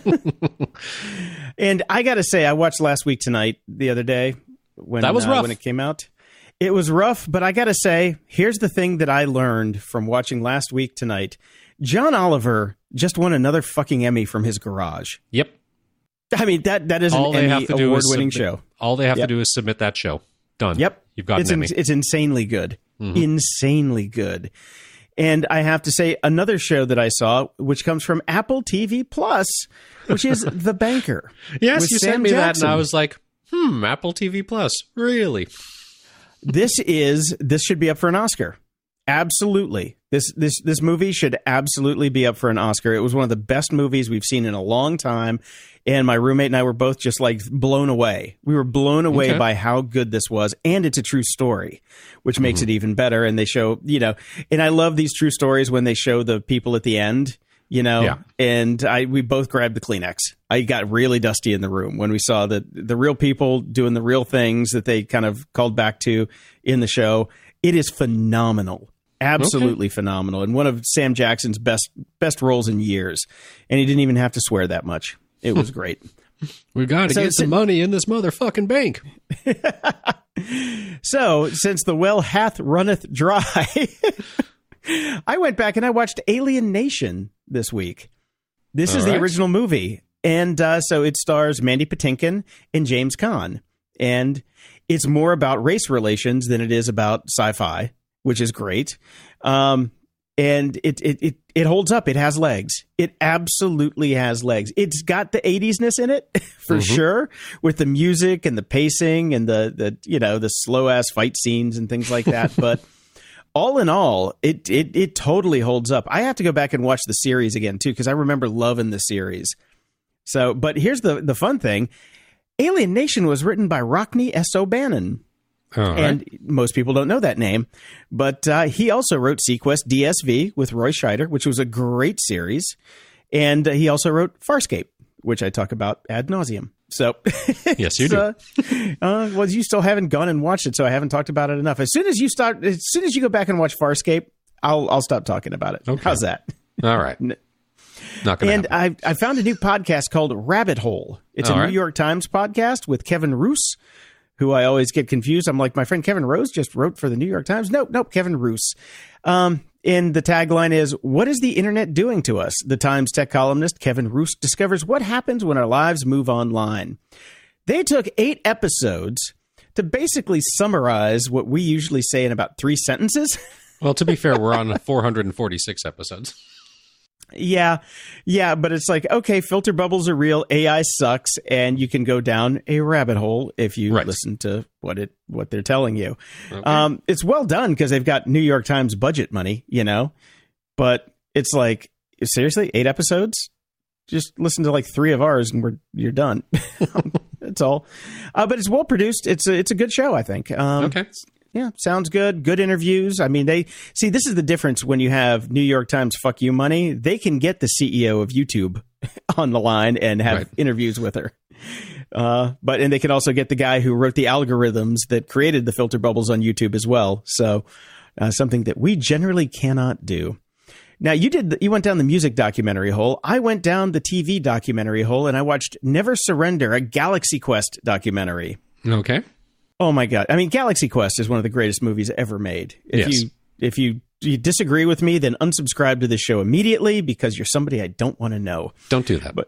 And I got to say, I watched Last Week Tonight the other day when that was rough. When it came out. It was rough, but I got to say, here's the thing that I learned from watching Last Week Tonight. John Oliver just won another fucking Emmy from his garage. Yep. I mean, that is an Emmy award-winning show. All they have to do is submit that show. Done. Yep. You've got an Emmy. It's insanely good. Insanely good. And I have to say, another show that I saw, which comes from Apple TV Plus, which is The Banker. Yes, you sent me Jackson. that, and I was like, Apple TV Plus, really? This should be up for an Oscar. Absolutely. This movie should absolutely be up for an Oscar. It was one of the best movies we've seen in a long time. And my roommate and I were both just like blown away. We were blown away by how good this was. And it's a true story, which makes it even better. And they show, and I love these true stories when they show the people at the end, and we both grabbed the Kleenex. I got really dusty in the room when we saw the real people doing the real things that they kind of called back to in the show. It is phenomenal. Absolutely phenomenal. And one of Sam Jackson's best roles in years. And he didn't even have to swear that much. It was great. We got to get some money in this motherfucking bank. So, since the well hath runneth dry, I went back and I watched Alien Nation this week. This is the original movie. And so it stars Mandy Patinkin and James Caan. And it's more about race relations than it is about sci-fi, which is great. And it holds up. It has legs. It absolutely has legs. It's got the 80s-ness in it for sure, with the music and the pacing and the slow ass fight scenes and things like that. But all in all, it totally holds up. I have to go back and watch the series again too, because I remember loving the series. So, but here's the fun thing: Alien Nation was written by Rockne S. O'Bannon. And most people don't know that name, but he also wrote Sequest DSV with Roy Scheider, which was a great series. And he also wrote Farscape, which I talk about ad nauseum. So yes, you do. Well, you still haven't gone and watched it, so I haven't talked about it enough. As soon as you go back and watch Farscape, I'll stop talking about it. Okay. How's that? All right. Not gonna and I found a new podcast called Rabbit Hole. It's a New York Times podcast with Kevin Roose, who I always get confused. I'm like, my friend Kevin Rose just wrote for the New York Times. Nope, Kevin Roose. And the tagline is, "What is the internet doing to us?" The Times tech columnist Kevin Roose discovers what happens when our lives move online. They took 8 episodes to basically summarize what we usually say in about 3 sentences. Well, to be fair, we're on 446 episodes. Yeah, but it's like, okay, filter bubbles are real, AI sucks, and you can go down a rabbit hole if you listen to what they're telling you. Okay. It's well done because they've got New York Times budget money, but it's like, seriously, 8 episodes? Just listen to like 3 of ours and you're done. That's all. But it's well produced. It's a good show, I think. Okay. Yeah, sounds good. Good interviews. I mean, this is the difference when you have New York Times fuck you money. They can get the CEO of YouTube on the line and have interviews with her. And they can also get the guy who wrote the algorithms that created the filter bubbles on YouTube as well. So something that we generally cannot do. Now, you went down the music documentary hole. I went down the TV documentary hole, and I watched Never Surrender, a Galaxy Quest documentary. Okay. Oh my God. I mean, Galaxy Quest is one of the greatest movies ever made. If you disagree with me, then unsubscribe to the show immediately because you're somebody I don't want to know. Don't do that. But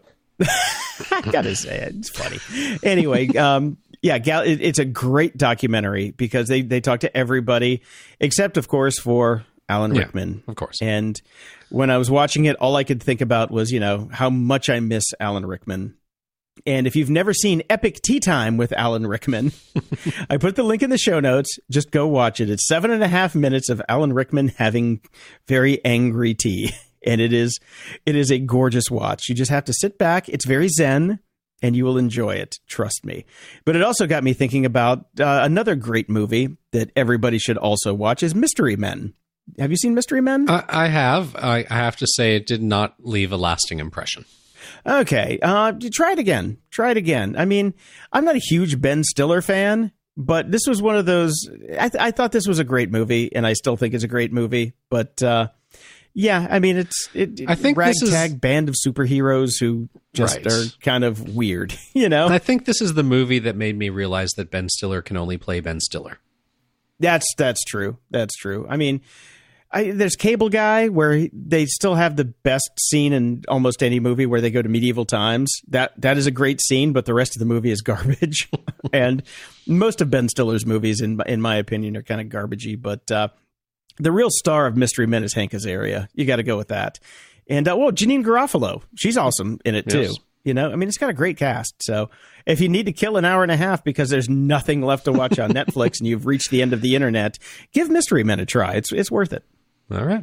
I gotta say it. It's funny. Anyway, it's a great documentary because they talk to everybody except, of course, for Alan Rickman. Of course. And when I was watching it, all I could think about was, how much I miss Alan Rickman. And if you've never seen Epic Tea Time with Alan Rickman, I put the link in the show notes. Just go watch it. It's 7.5 minutes of Alan Rickman having very angry tea. And it is a gorgeous watch. You just have to sit back. It's very zen, and you will enjoy it. Trust me. But it also got me thinking about another great movie that everybody should also watch is Mystery Men. Have you seen Mystery Men? I have. I have to say it did not leave a lasting impression. Okay. Try it again. I mean, I'm not a huge Ben Stiller fan, but this was one of those. I thought this was a great movie, and I still think it's a great movie. But yeah, I mean, I think ragtag band of superheroes who just are kind of weird, you know? I think this is the movie that made me realize that Ben Stiller can only play Ben Stiller. That's true. That's true. I mean, there's Cable Guy, where they still have the best scene in almost any movie where they go to medieval times. That is a great scene, but the rest of the movie is garbage. And most of Ben Stiller's movies, in my opinion, are kind of garbagey. But the real star of Mystery Men is Hank Azaria. You got to go with that. And Janine Garofalo, she's awesome in it too. Yes. You know, I mean, it's got a great cast. So if you need to kill an hour and a half because there's nothing left to watch on Netflix and you've reached the end of the internet, give Mystery Men a try. It's worth it. All right.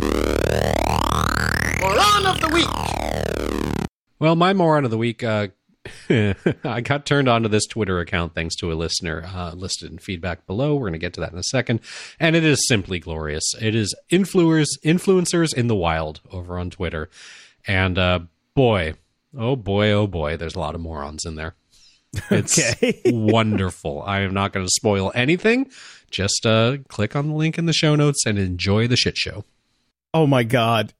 Moron of the week. Well, my moron of the week, I got turned on to this Twitter account thanks to a listener listed in feedback below. We're going to get to that in a second. And it is simply glorious. It is influencers in the wild over on Twitter. And boy, there's a lot of morons in there. It's wonderful. I am not going to spoil anything. Just click on the link in the show notes and enjoy the shit show. Oh my God.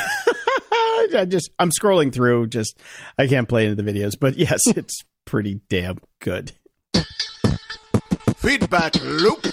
I'm scrolling through. I can't play into the videos, but yes, it's pretty damn good. Feedback loop.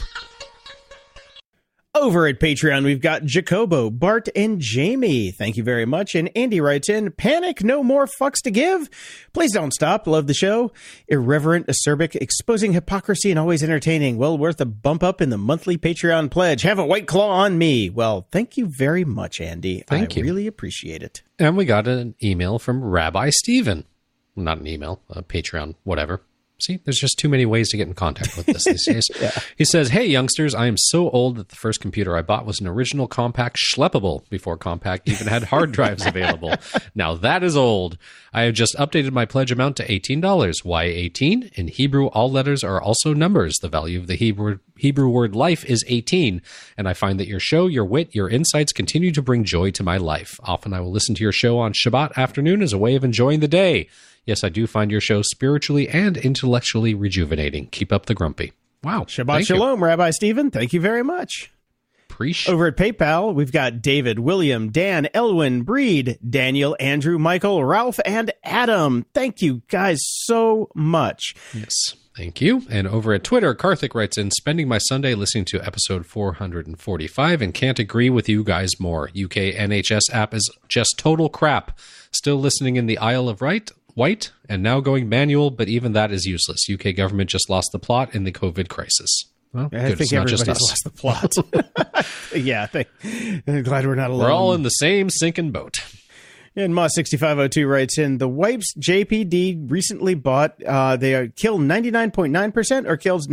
Over at Patreon, we've got Jacobo, Bart, and Jamie. Thank you very much. And Andy writes in, panic, no more fucks to give. Please don't stop. Love the show. Irreverent, acerbic, exposing hypocrisy, and always entertaining. Well worth a bump up in the monthly Patreon pledge. Have a White Claw on me. Well, thank you very much, Andy. Thank you. I really appreciate it. And we got an email from Rabbi Steven. Not an email, a Patreon, whatever. See, there's just too many ways to get in contact with this these days. Yeah. He says, hey, youngsters, I am so old that the first computer I bought was an original Compaq Schleppable before Compaq even had hard drives available. Now that is old. I have just updated my pledge amount to $18. Why 18? In Hebrew, all letters are also numbers. The value of the Hebrew word life is 18. And I find that your show, your wit, your insights continue to bring joy to my life. Often I will listen to your show on Shabbat afternoon as a way of enjoying the day. Yes, I do find your show spiritually and intellectually rejuvenating. Keep up the grumpy. Wow. Shabbat shalom, Rabbi Steven. Thank you very much. Appreciate. Over at PayPal, we've got David, William, Dan, Elwin, Breed, Daniel, Andrew, Michael, Ralph, and Adam. Thank you guys so much. Yes. Thank you. And over at Twitter, Karthik writes in, spending my Sunday listening to episode 445 and can't agree with you guys more. UK NHS app is just total crap. Still listening in the Isle of Wight, and now going manual, but even that is useless. UK government just lost the plot in the COVID crisis. Well, I think everybody's lost the plot. Yeah, I'm glad we're not alone. We're all in the same sinking boat. And Moss6502 writes in, the wipes JPD recently bought, they kill 99.9% or kills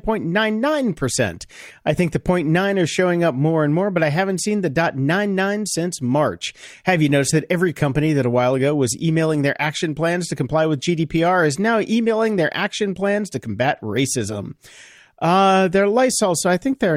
99.99%. I think the 0.9 are showing up more and more, but I haven't seen the .99 since March. Have you noticed that every company that a while ago was emailing their action plans to comply with GDPR is now emailing their action plans to combat racism? They're Lysol, so I think they're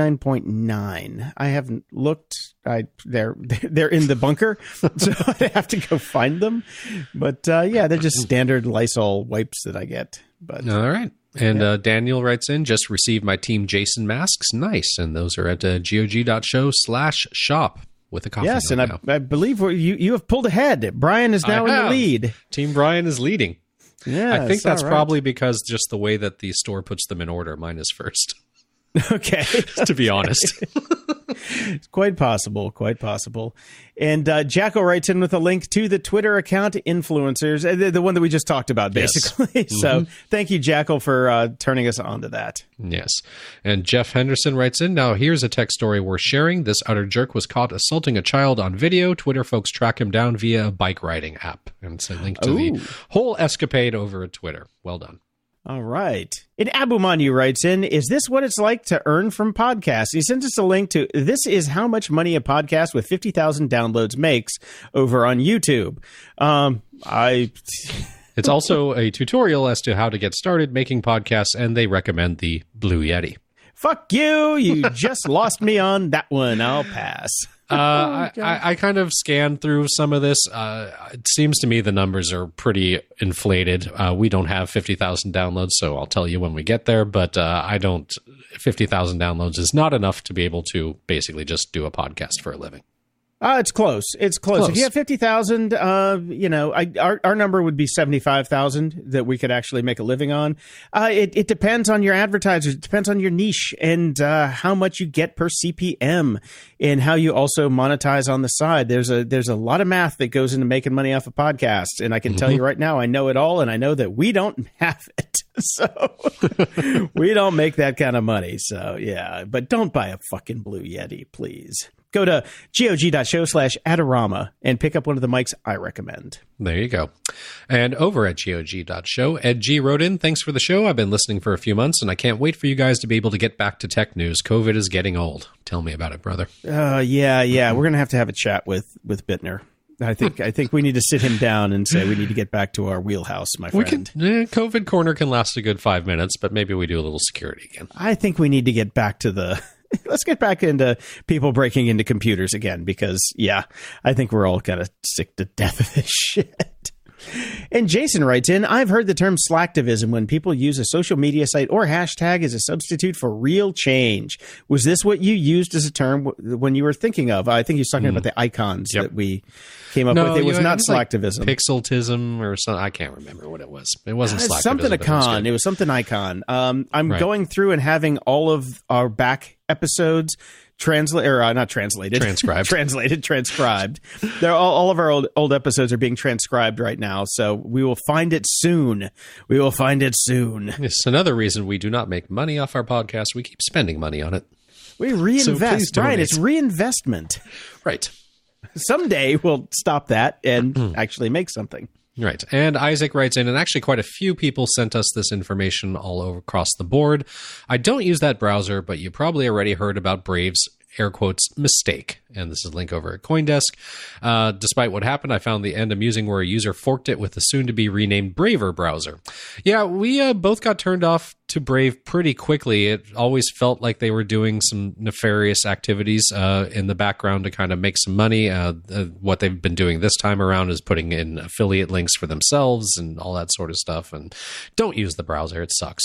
99.9. I haven't looked. They're in the bunker, so I have to go find them. But yeah, they're just standard Lysol wipes that I get. But all right. And Daniel writes in, just received my Team Jason masks. Nice. And those are at gog.show/shop with a coffee. Yes, and I believe you have pulled ahead. Brian is now in the lead. Team Brian is leading. Yeah, I think that's probably because just the way that the store puts them in order. Mine is first. Okay. To be honest. It's quite possible. And Jacko writes in with a link to the Twitter account influencers, the one that we just talked about, basically. Yes. So thank you, Jacko, for turning us on to that. Yes. And Jeff Henderson writes in, now here's a tech story worth sharing. This utter jerk was caught assaulting a child on video. Twitter folks track him down via a bike riding app. And it's a link to the whole escapade over at Twitter. Well done. All right. And Abu Manu writes in, is this what it's like to earn from podcasts? He sent us a link to, this is how much money a podcast with 50,000 downloads makes over on YouTube. It's also a tutorial as to how to get started making podcasts, and they recommend the Blue Yeti. Fuck you. You just lost me on that one. I'll pass. I kind of scanned through some of this. It seems to me the numbers are pretty inflated. We don't have 50,000 downloads, so I'll tell you when we get there. But 50,000 downloads is not enough to be able to basically just do a podcast for a living. It's close. It's close. If you have 50,000, our number would be 75,000 that we could actually make a living on. It depends on your advertisers. It depends on your niche and how much you get per CPM and how you also monetize on the side. There's a lot of math that goes into making money off of podcasts. And I can tell you right now, I know it all. And I know that we don't have it. So we don't make that kind of money. So, yeah, but don't buy a fucking Blue Yeti, please. Go to gog.show/Adorama and pick up one of the mics I recommend. There you go. And over at gog.show, Ed G wrote in, thanks for the show. I've been listening for a few months, and I can't wait for you guys to be able to get back to tech news. COVID is getting old. Tell me about it, brother. Yeah. We're going to have a chat with Bittner. I think we need to sit him down and say we need to get back to our wheelhouse, my friend. COVID corner can last a good 5 minutes, but maybe we do a little security again. I think we need to get back to let's get back into people breaking into computers again, because, yeah, I think we're all kind of sick to death of this shit. And Jason writes in, I've heard the term slacktivism when people use a social media site or hashtag as a substitute for real change. Was this what you used as a term when you were thinking of? I think he was talking about the icons that we came up with. It was not slacktivism. Like pixeltism or something. I can't remember what it was. It wasn't slacktivism. Something icon. It was something icon. I'm going through and having all of our back episodes transcribed. They're all of our old episodes are being transcribed right now, so we will find it soon. It's another reason we do not make money off our podcast. We keep spending money on it. We reinvest, Brian. It's reinvestment. Right. Someday we'll stop that and actually make something. Right. And Isaac writes in, and actually quite a few people sent us this information all over across the board. I don't use that browser, but you probably already heard about Brave's air quotes mistake. And this is a link over at CoinDesk. Despite what happened, I found the end amusing where a user forked it with the soon-to-be renamed Braver browser. Yeah, we both got turned off to Brave pretty quickly. It always felt like they were doing some nefarious activities in the background to kind of make some money. What they've been doing this time around is putting in affiliate links for themselves and all that sort of stuff. And don't use the browser. It sucks.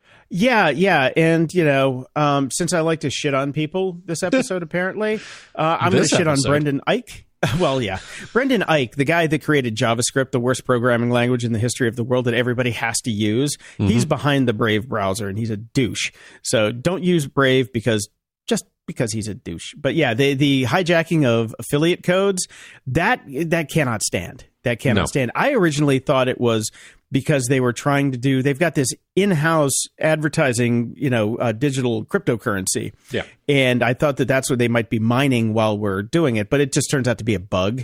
Yeah. And, since I like to shit on people this episode, apparently, I'm going to shit on Brendan Eich. Well, yeah. Brendan Eich, the guy that created JavaScript, the worst programming language in the history of the world that everybody has to use. He's behind the Brave browser, and he's a douche. So don't use Brave because he's a douche. But yeah, the hijacking of affiliate codes, that cannot stand. That cannot stand. I originally thought it was because they were trying to they've got this in-house advertising, digital cryptocurrency. Yeah. And I thought that's what they might be mining while we're doing it. But it just turns out to be a bug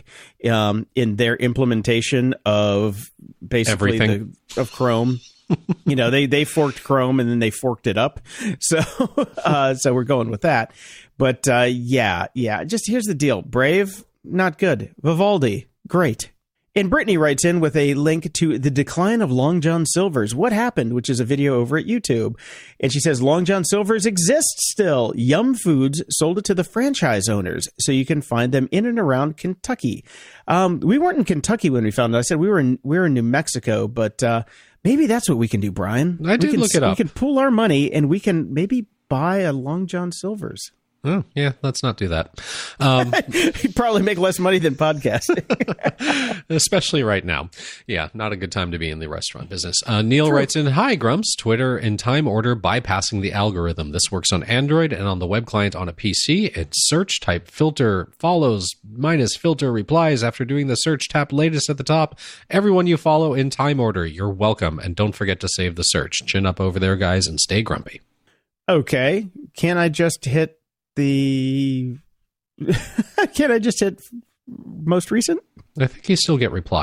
in their implementation of basically of Chrome. They forked Chrome and then they forked it up. So we're going with that. But yeah. Just here's the deal. Brave, not good. Vivaldi, great. And Brittany writes in with a link to The Decline of Long John Silver's What Happened, which is a video over at YouTube. And she says, Long John Silver's exists still. Yum Foods sold it to the franchise owners, so you can find them in and around Kentucky. We weren't in Kentucky when we found it. I said we were in New Mexico, but maybe that's what we can do, Brian. I did look it up. We can pool our money, and we can maybe buy a Long John Silver's. Oh, yeah, let's not do that. You'd probably make less money than podcasting. Especially right now. Yeah, not a good time to be in the restaurant business. Neil writes in, Hi, Grumps. Twitter in time order bypassing the algorithm. This works on Android and on the web client on a PC. It's search, type filter, follows, minus filter, replies. After doing the search, tap latest at the top. Everyone you follow in time order, you're welcome. And don't forget to save the search. Chin up over there, guys, and stay grumpy. Okay. Can I just hit most recent? I think you still get replies.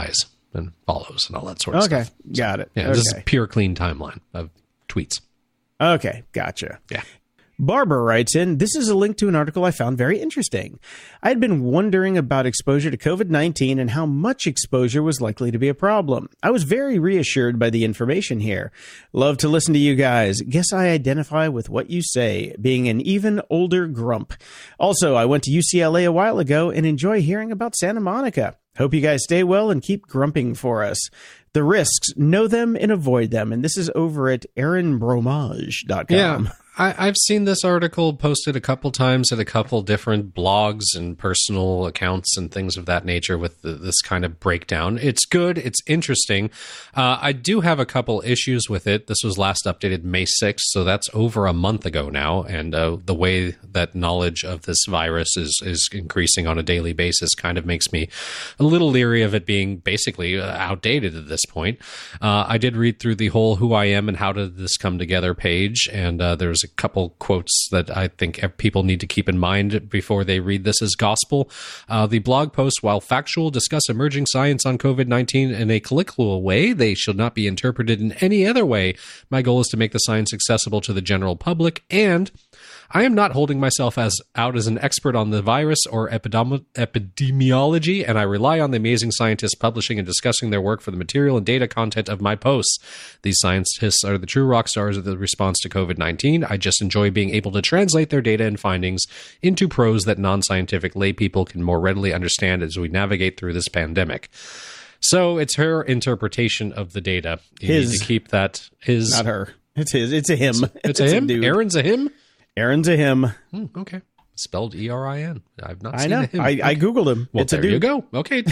and follows and all that sort of stuff. Okay, got it. Yeah, okay. This is a pure, clean timeline of tweets. Okay, gotcha. Yeah. Barbara writes in, this is a link to an article I found very interesting. I had been wondering about exposure to COVID-19 and how much exposure was likely to be a problem. I was very reassured by the information here. Love to listen to you guys. Guess I identify with what you say, being an even older grump. Also, I went to UCLA a while ago and enjoy hearing about Santa Monica. Hope you guys stay well and keep grumping for us. The risks, know them and avoid them. And this is over at aaronbromage.com. Yeah. I've seen this article posted a couple times at a couple different blogs and personal accounts and things of that nature with this kind of breakdown. It's good. It's interesting. I do have a couple issues with it. This was last updated May 6th, so that's over a month ago now. And the way that knowledge of this virus is increasing on a daily basis kind of makes me a little leery of it being basically outdated at this point. I did read through the whole Who I Am and How Did This Come Together page, and there's a couple quotes that I think people need to keep in mind before they read this as gospel. The blog post, while factual, discuss emerging science on COVID-19 in a colloquial way. They should not be interpreted in any other way. My goal is to make the science accessible to the general public, and I am not holding myself out as an expert on the virus or epidemiology, and I rely on the amazing scientists publishing and discussing their work for the material and data content of my posts. These scientists are the true rock stars of the response to COVID-19. I just enjoy being able to translate their data and findings into prose that non-scientific lay people can more readily understand as we navigate through this pandemic. So it's her interpretation of the data. You need to keep that his. Not her. It's his. It's a him. It's a him? dude. Aaron's a him? Aaron's a him. Okay. Spelled E-R-I-N. I've not I seen know. a him. I Googled him. Well, it's a there dude. you go. Okay.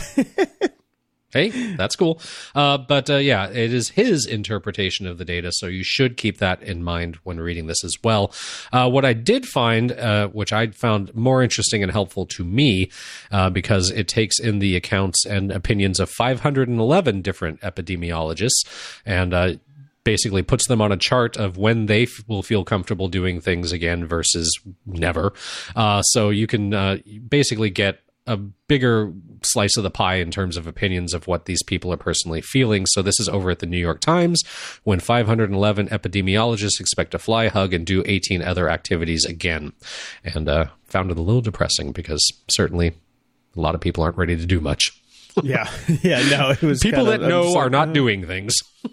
Hey, that's cool. But yeah, it is his interpretation of the data, so you should keep that in mind when reading this as well. What I did find, which I found more interesting and helpful to me, because it takes in the accounts and opinions of 511 different epidemiologists, and basically puts them on a chart of when they will feel comfortable doing things again versus never. So you can basically get a bigger slice of the pie in terms of opinions of what these people are personally feeling. So this is over at the New York Times, when 511 epidemiologists expect to fly, hug, and do 18 other activities again. And found it a little depressing because certainly a lot of people aren't ready to do much. Yeah. Yeah. No, it was people that know are not doing. doing things.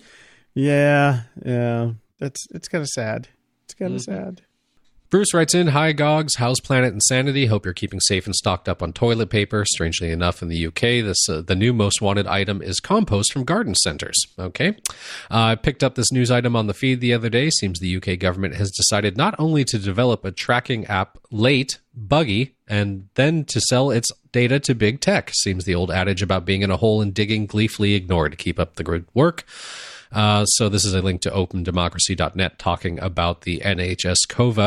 Yeah. It's kind of sad. It's kind of sad. Bruce writes in, hi, Gogs, how's Planet Insanity? Hope you're keeping safe and stocked up on toilet paper. Strangely enough, in the UK, the new most wanted item is compost from garden centres. Okay. I picked up this news item on the feed the other day. Seems the UK government has decided not only to develop a tracking app late, buggy, and then to sell its data to big tech. Seems the old adage about being in a hole and digging gleefully ignored. Keep up the good work. So this is a link to opendemocracy.net talking about the NHS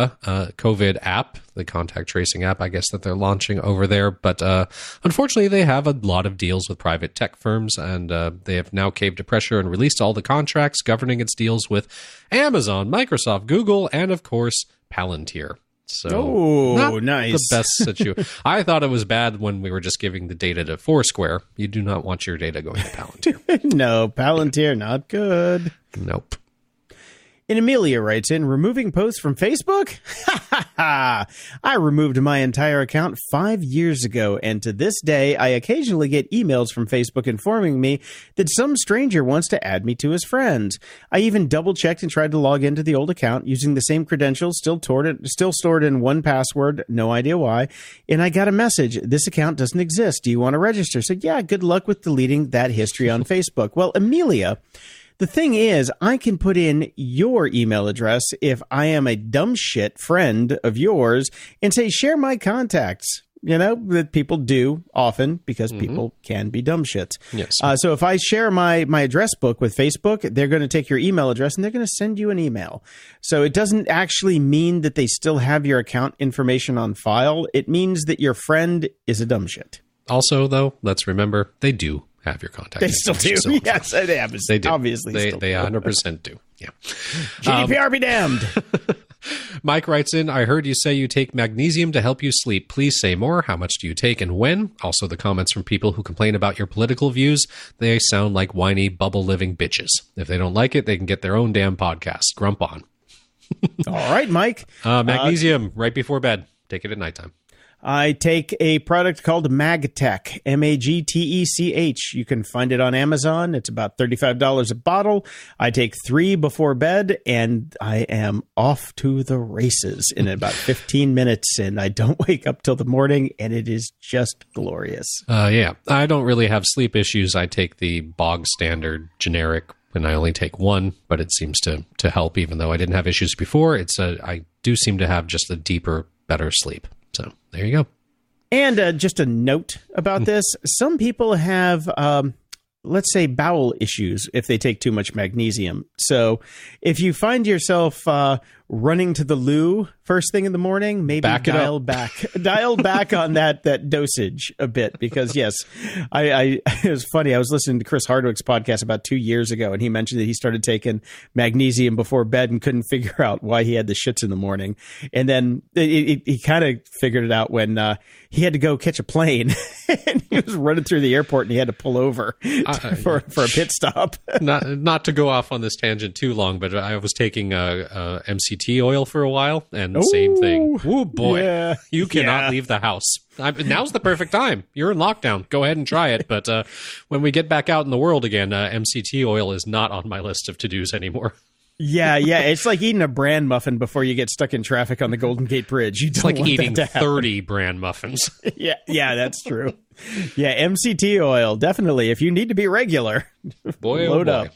COVID app, the contact tracing app, I guess, that they're launching over there. But unfortunately, they have a lot of deals with private tech firms, and they have now caved to pressure and released all the contracts governing its deals with Amazon, Microsoft, Google, and, of course, Palantir. So, not nice. The best situation. I thought it was bad when we were just giving the data to Foursquare. You do not want your data going to Palantir. No, Palantir, not good. Nope. And Amelia writes in, removing posts from Facebook? I removed my entire account 5 years ago, and to this day, I occasionally get emails from Facebook informing me that some stranger wants to add me to his friends. I even double-checked and tried to log into the old account using the same credentials, still stored in 1Password, no idea why, and I got a message, this account doesn't exist, do you want to register? So yeah, good luck with deleting that history on Facebook. Well, Amelia, the thing is, I can put in your email address if I am a dumb shit friend of yours and say, share my contacts, that people do often because people can be dumb shits. Yes. So if I share my address book with Facebook, they're going to take your email address and they're going to send you an email. So it doesn't actually mean that they still have your account information on file. It means that your friend is a dumb shit. Also, though, let's remember, they do have your contact. They still do. So, yes, they have. They do. Obviously, they 100% do. Yeah. GDPR be damned. Mike writes in, I heard you say you take magnesium to help you sleep. Please say more. How much do you take and when? Also, the comments from people who complain about your political views. They sound like whiny, bubble-living bitches. If they don't like it, they can get their own damn podcast. Grump on. All right, Mike. Magnesium right before bed. Take it at nighttime. I take a product called MagTech, MAGTECH. You can find it on Amazon. It's about $35 a bottle. I take 3 before bed, and I am off to the races in about 15 minutes, and I don't wake up till the morning, and it is just glorious. Yeah, I don't really have sleep issues. I take the bog standard generic, and I only take 1, but it seems to help, even though I didn't have issues before. I do seem to have just a deeper, better sleep. So there you go. And just a note about this. Some people have, let's say, bowel issues if they take too much magnesium. So if you find yourself running to the loo first thing in the morning, maybe dial back on that dosage a bit, because yes, it was funny. I was listening to Chris Hardwick's podcast about 2 years ago, and he mentioned that he started taking magnesium before bed and couldn't figure out why he had the shits in the morning. And then he kind of figured it out when he had to go catch a plane and he was running through the airport and he had to pull over for a pit stop. Not to go off on this tangent too long, but I was taking MCT oil for a while, and same thing. Oh boy, yeah. You cannot leave the house. Now's the perfect time. You're in lockdown. Go ahead and try it. But when we get back out in the world again, MCT oil is not on my list of to-dos anymore. Yeah. It's like eating a bran muffin before you get stuck in traffic on the Golden Gate Bridge. It's like eating 30 bran muffins. Yeah, that's true. Yeah, MCT oil, definitely. If you need to be regular, load up.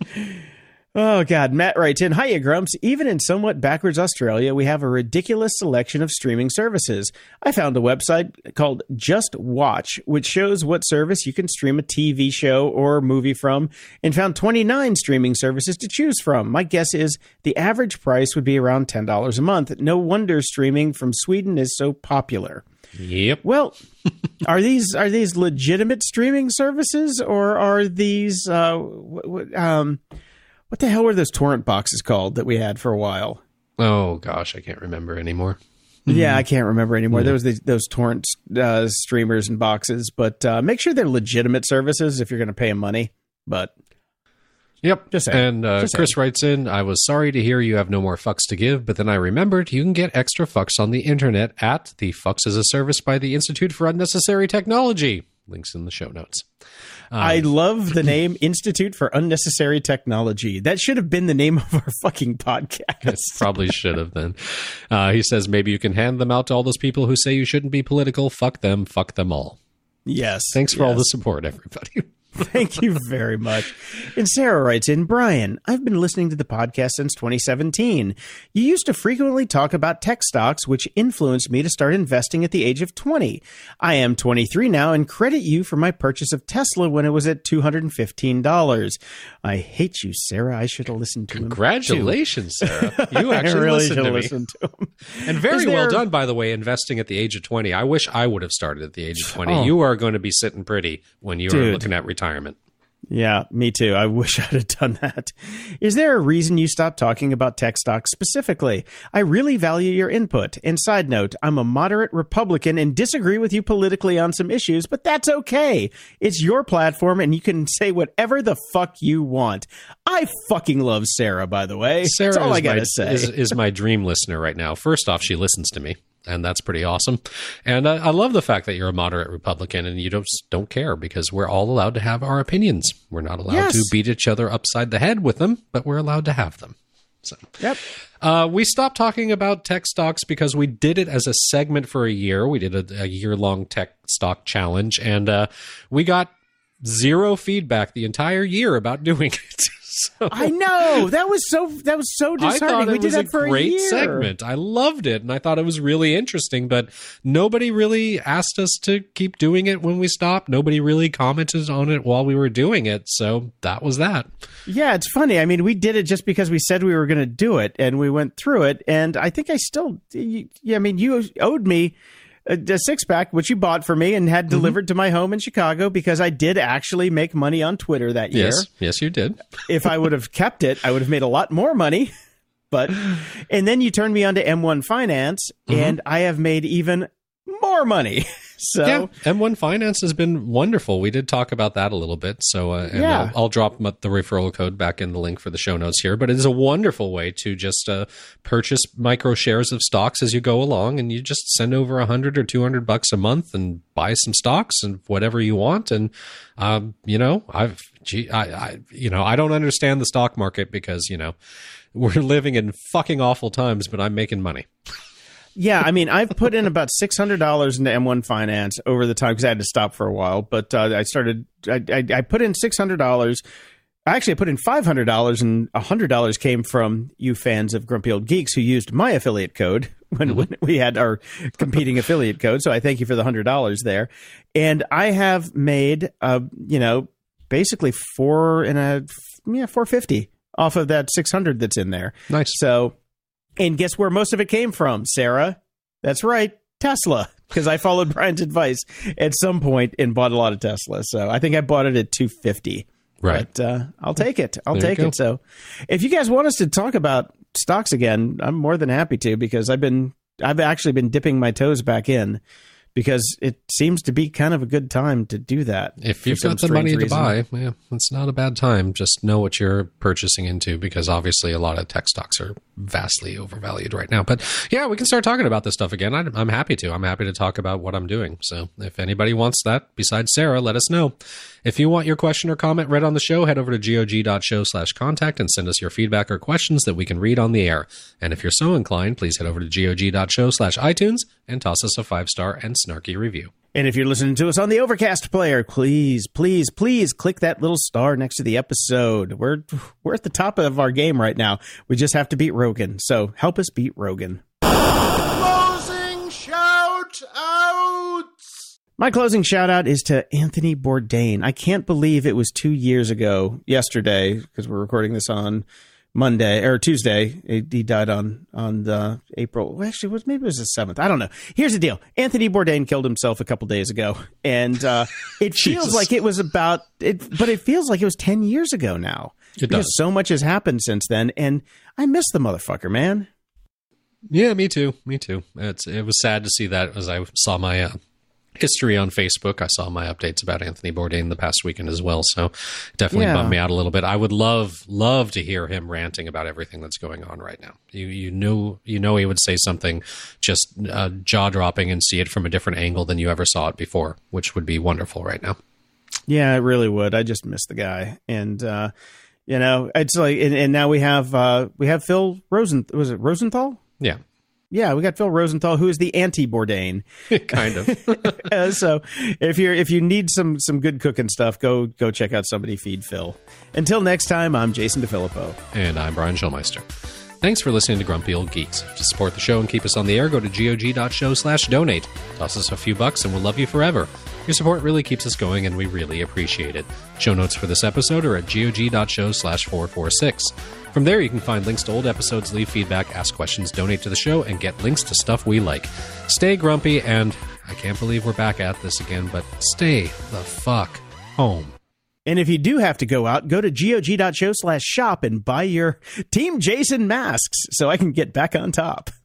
Oh, God. Matt writes in, Hiya, Grumps. Even in somewhat backwards Australia, we have a ridiculous selection of streaming services. I found a website called Just Watch, which shows what service you can stream a TV show or movie from, and found 29 streaming services to choose from. My guess is the average price would be around $10 a month. No wonder streaming from Sweden is so popular. Yep. Well, are these legitimate streaming services, or are these what the hell were those torrent boxes called that we had for a while? Oh, gosh, I can't remember anymore. Yeah, I can't remember anymore. There was those torrent streamers and boxes, but make sure they're legitimate services if you're going to pay them money. But yep. Just saying. And Chris writes in, I was sorry to hear you have no more fucks to give, but then I remembered you can get extra fucks on the internet at the Fucks as a Service by the Institute for Unnecessary Technology. Links in the show notes. I love the name Institute for Unnecessary Technology. That should have been the name of our fucking podcast. It probably should have been. He says maybe you can hand them out to all those people who say you shouldn't be political. Fuck them all. Yes. Thanks for all the support, everybody. Thank you very much. And Sarah writes in, Brian, I've been listening to the podcast since 2017. You used to frequently talk about tech stocks, which influenced me to start investing at the age of 20. I am 23 now and credit you for my purchase of Tesla when it was at $215. I hate you, Sarah. I should have listened to him. Congratulations, Sarah. You actually really listened to him. And very well done, by the way, investing at the age of 20. I wish I would have started at the age of 20. You are going to be sitting pretty when you are looking at retirement. Yeah, me too. I wish I'd have done that. Is there a reason you stopped talking about tech stocks specifically? I really value your input. And side note, I'm a moderate Republican and disagree with you politically on some issues, but that's okay. It's your platform and you can say whatever the fuck you want. I fucking love Sarah, by the way. Sarah that's all I gotta say. Is my dream listener right now. First off, she listens to me. And that's pretty awesome. And I love the fact that you're a moderate Republican and you don't care, because we're all allowed to have our opinions. We're not allowed to beat each other upside the head with them, but we're allowed to have them. So, yep. We stopped talking about tech stocks because we did it as a segment for a year. We did a year-long tech stock challenge, and we got zero feedback the entire year about doing it. So, I know that was so disheartening. I thought we did that for a year. Great segment. I loved it, and I thought it was really interesting. But nobody really asked us to keep doing it when we stopped. Nobody really commented on it while we were doing it. So that was that. Yeah, it's funny. I mean, we did it just because we said we were going to do it, and we went through it. And I think I still. Yeah, I mean, you owed me a six-pack, which you bought for me and had delivered to my home in Chicago, because I did actually make money on Twitter that year. Yes, you did. If I would have kept it, I would have made a lot more money. But, and then you turned me on to M1 Finance, and I have made even more money. So yeah, M1 Finance has been wonderful. We did talk about that a little bit. So I'll drop the referral code back in the link for the show notes here. But it is a wonderful way to just purchase micro shares of stocks as you go along, and you just send over $100 or $200 a month and buy some stocks and whatever you want. And I don't understand the stock market because we're living in fucking awful times, but I'm making money. Yeah, I mean, I've put in about $600 into M1 Finance over the time because I had to stop for a while. But I put in $600. Actually, I put in $500, and $100 came from you fans of Grumpy Old Geeks who used my affiliate code when we had our competing affiliate code. So I thank you for the $100 there. And I have made, basically $450 off of that $600 that's in there. Nice. So. And guess where most of it came from, Sarah? That's right, Tesla. Because I followed Brian's advice at some point and bought a lot of Tesla. So I think I bought it at $250. Right. But I'll take it. I'll take it. So if you guys want us to talk about stocks again, I'm more than happy to, because I've actually been dipping my toes back in, because it seems to be kind of a good time to do that. If you've got the money to buy, yeah, it's not a bad time. Just know what you're purchasing into, because obviously a lot of tech stocks are vastly overvalued right now. But yeah, we can start talking about this stuff again. I'm happy to. I'm happy to talk about what I'm doing. So if anybody wants that besides Sarah, let us know. If you want your question or comment read on the show, head over to gog.show/contact and send us your feedback or questions that we can read on the air. And if you're so inclined, please head over to gog.show/iTunes and toss us a 5-star and snarky review. And if you're listening to us on the Overcast player, please, please, please click that little star next to the episode. We're at the top of our game right now. We just have to beat Rogan. So help us beat Rogan. Closing shout outs. My closing shout out is to Anthony Bourdain. I can't believe it was 2 years ago yesterday, because we're recording this on Monday or Tuesday. He died on the April. Well, actually, maybe it was the 7th. I don't know. Here's the deal: Anthony Bourdain killed himself a couple days ago, and it feels like it was about it, but it feels like it was 10 years ago now. It does. So much has happened since then, and I miss the motherfucker, man. Yeah, me too. It was sad to see that as I saw my history on Facebook. I saw my updates about Anthony Bourdain the past weekend as well. So definitely bummed me out a little bit. I would love to hear him ranting about everything that's going on right now. You know he would say something just jaw dropping and see it from a different angle than you ever saw it before, which would be wonderful right now. Yeah, it really would. I just miss the guy. And, it's like, and now we have Phil Rosenthal. Was it Rosenthal? Yeah. Yeah, we got Phil Rosenthal, who is the anti-Bourdain. Kind of. So if you need some good cooking stuff, go check out Somebody Feed Phil. Until next time, I'm Jason DeFilippo. And I'm Brian Schulmeister. Thanks for listening to Grumpy Old Geeks. To support the show and keep us on the air, go to gog.show/donate. Toss us a few bucks and we'll love you forever. Your support really keeps us going and we really appreciate it. Show notes for this episode are at gog.show/446. From there, you can find links to old episodes, leave feedback, ask questions, donate to the show, and get links to stuff we like. Stay grumpy, and I can't believe we're back at this again, but stay the fuck home. And if you do have to go out, go to gog.show/shop and buy your Team Jason masks so I can get back on top.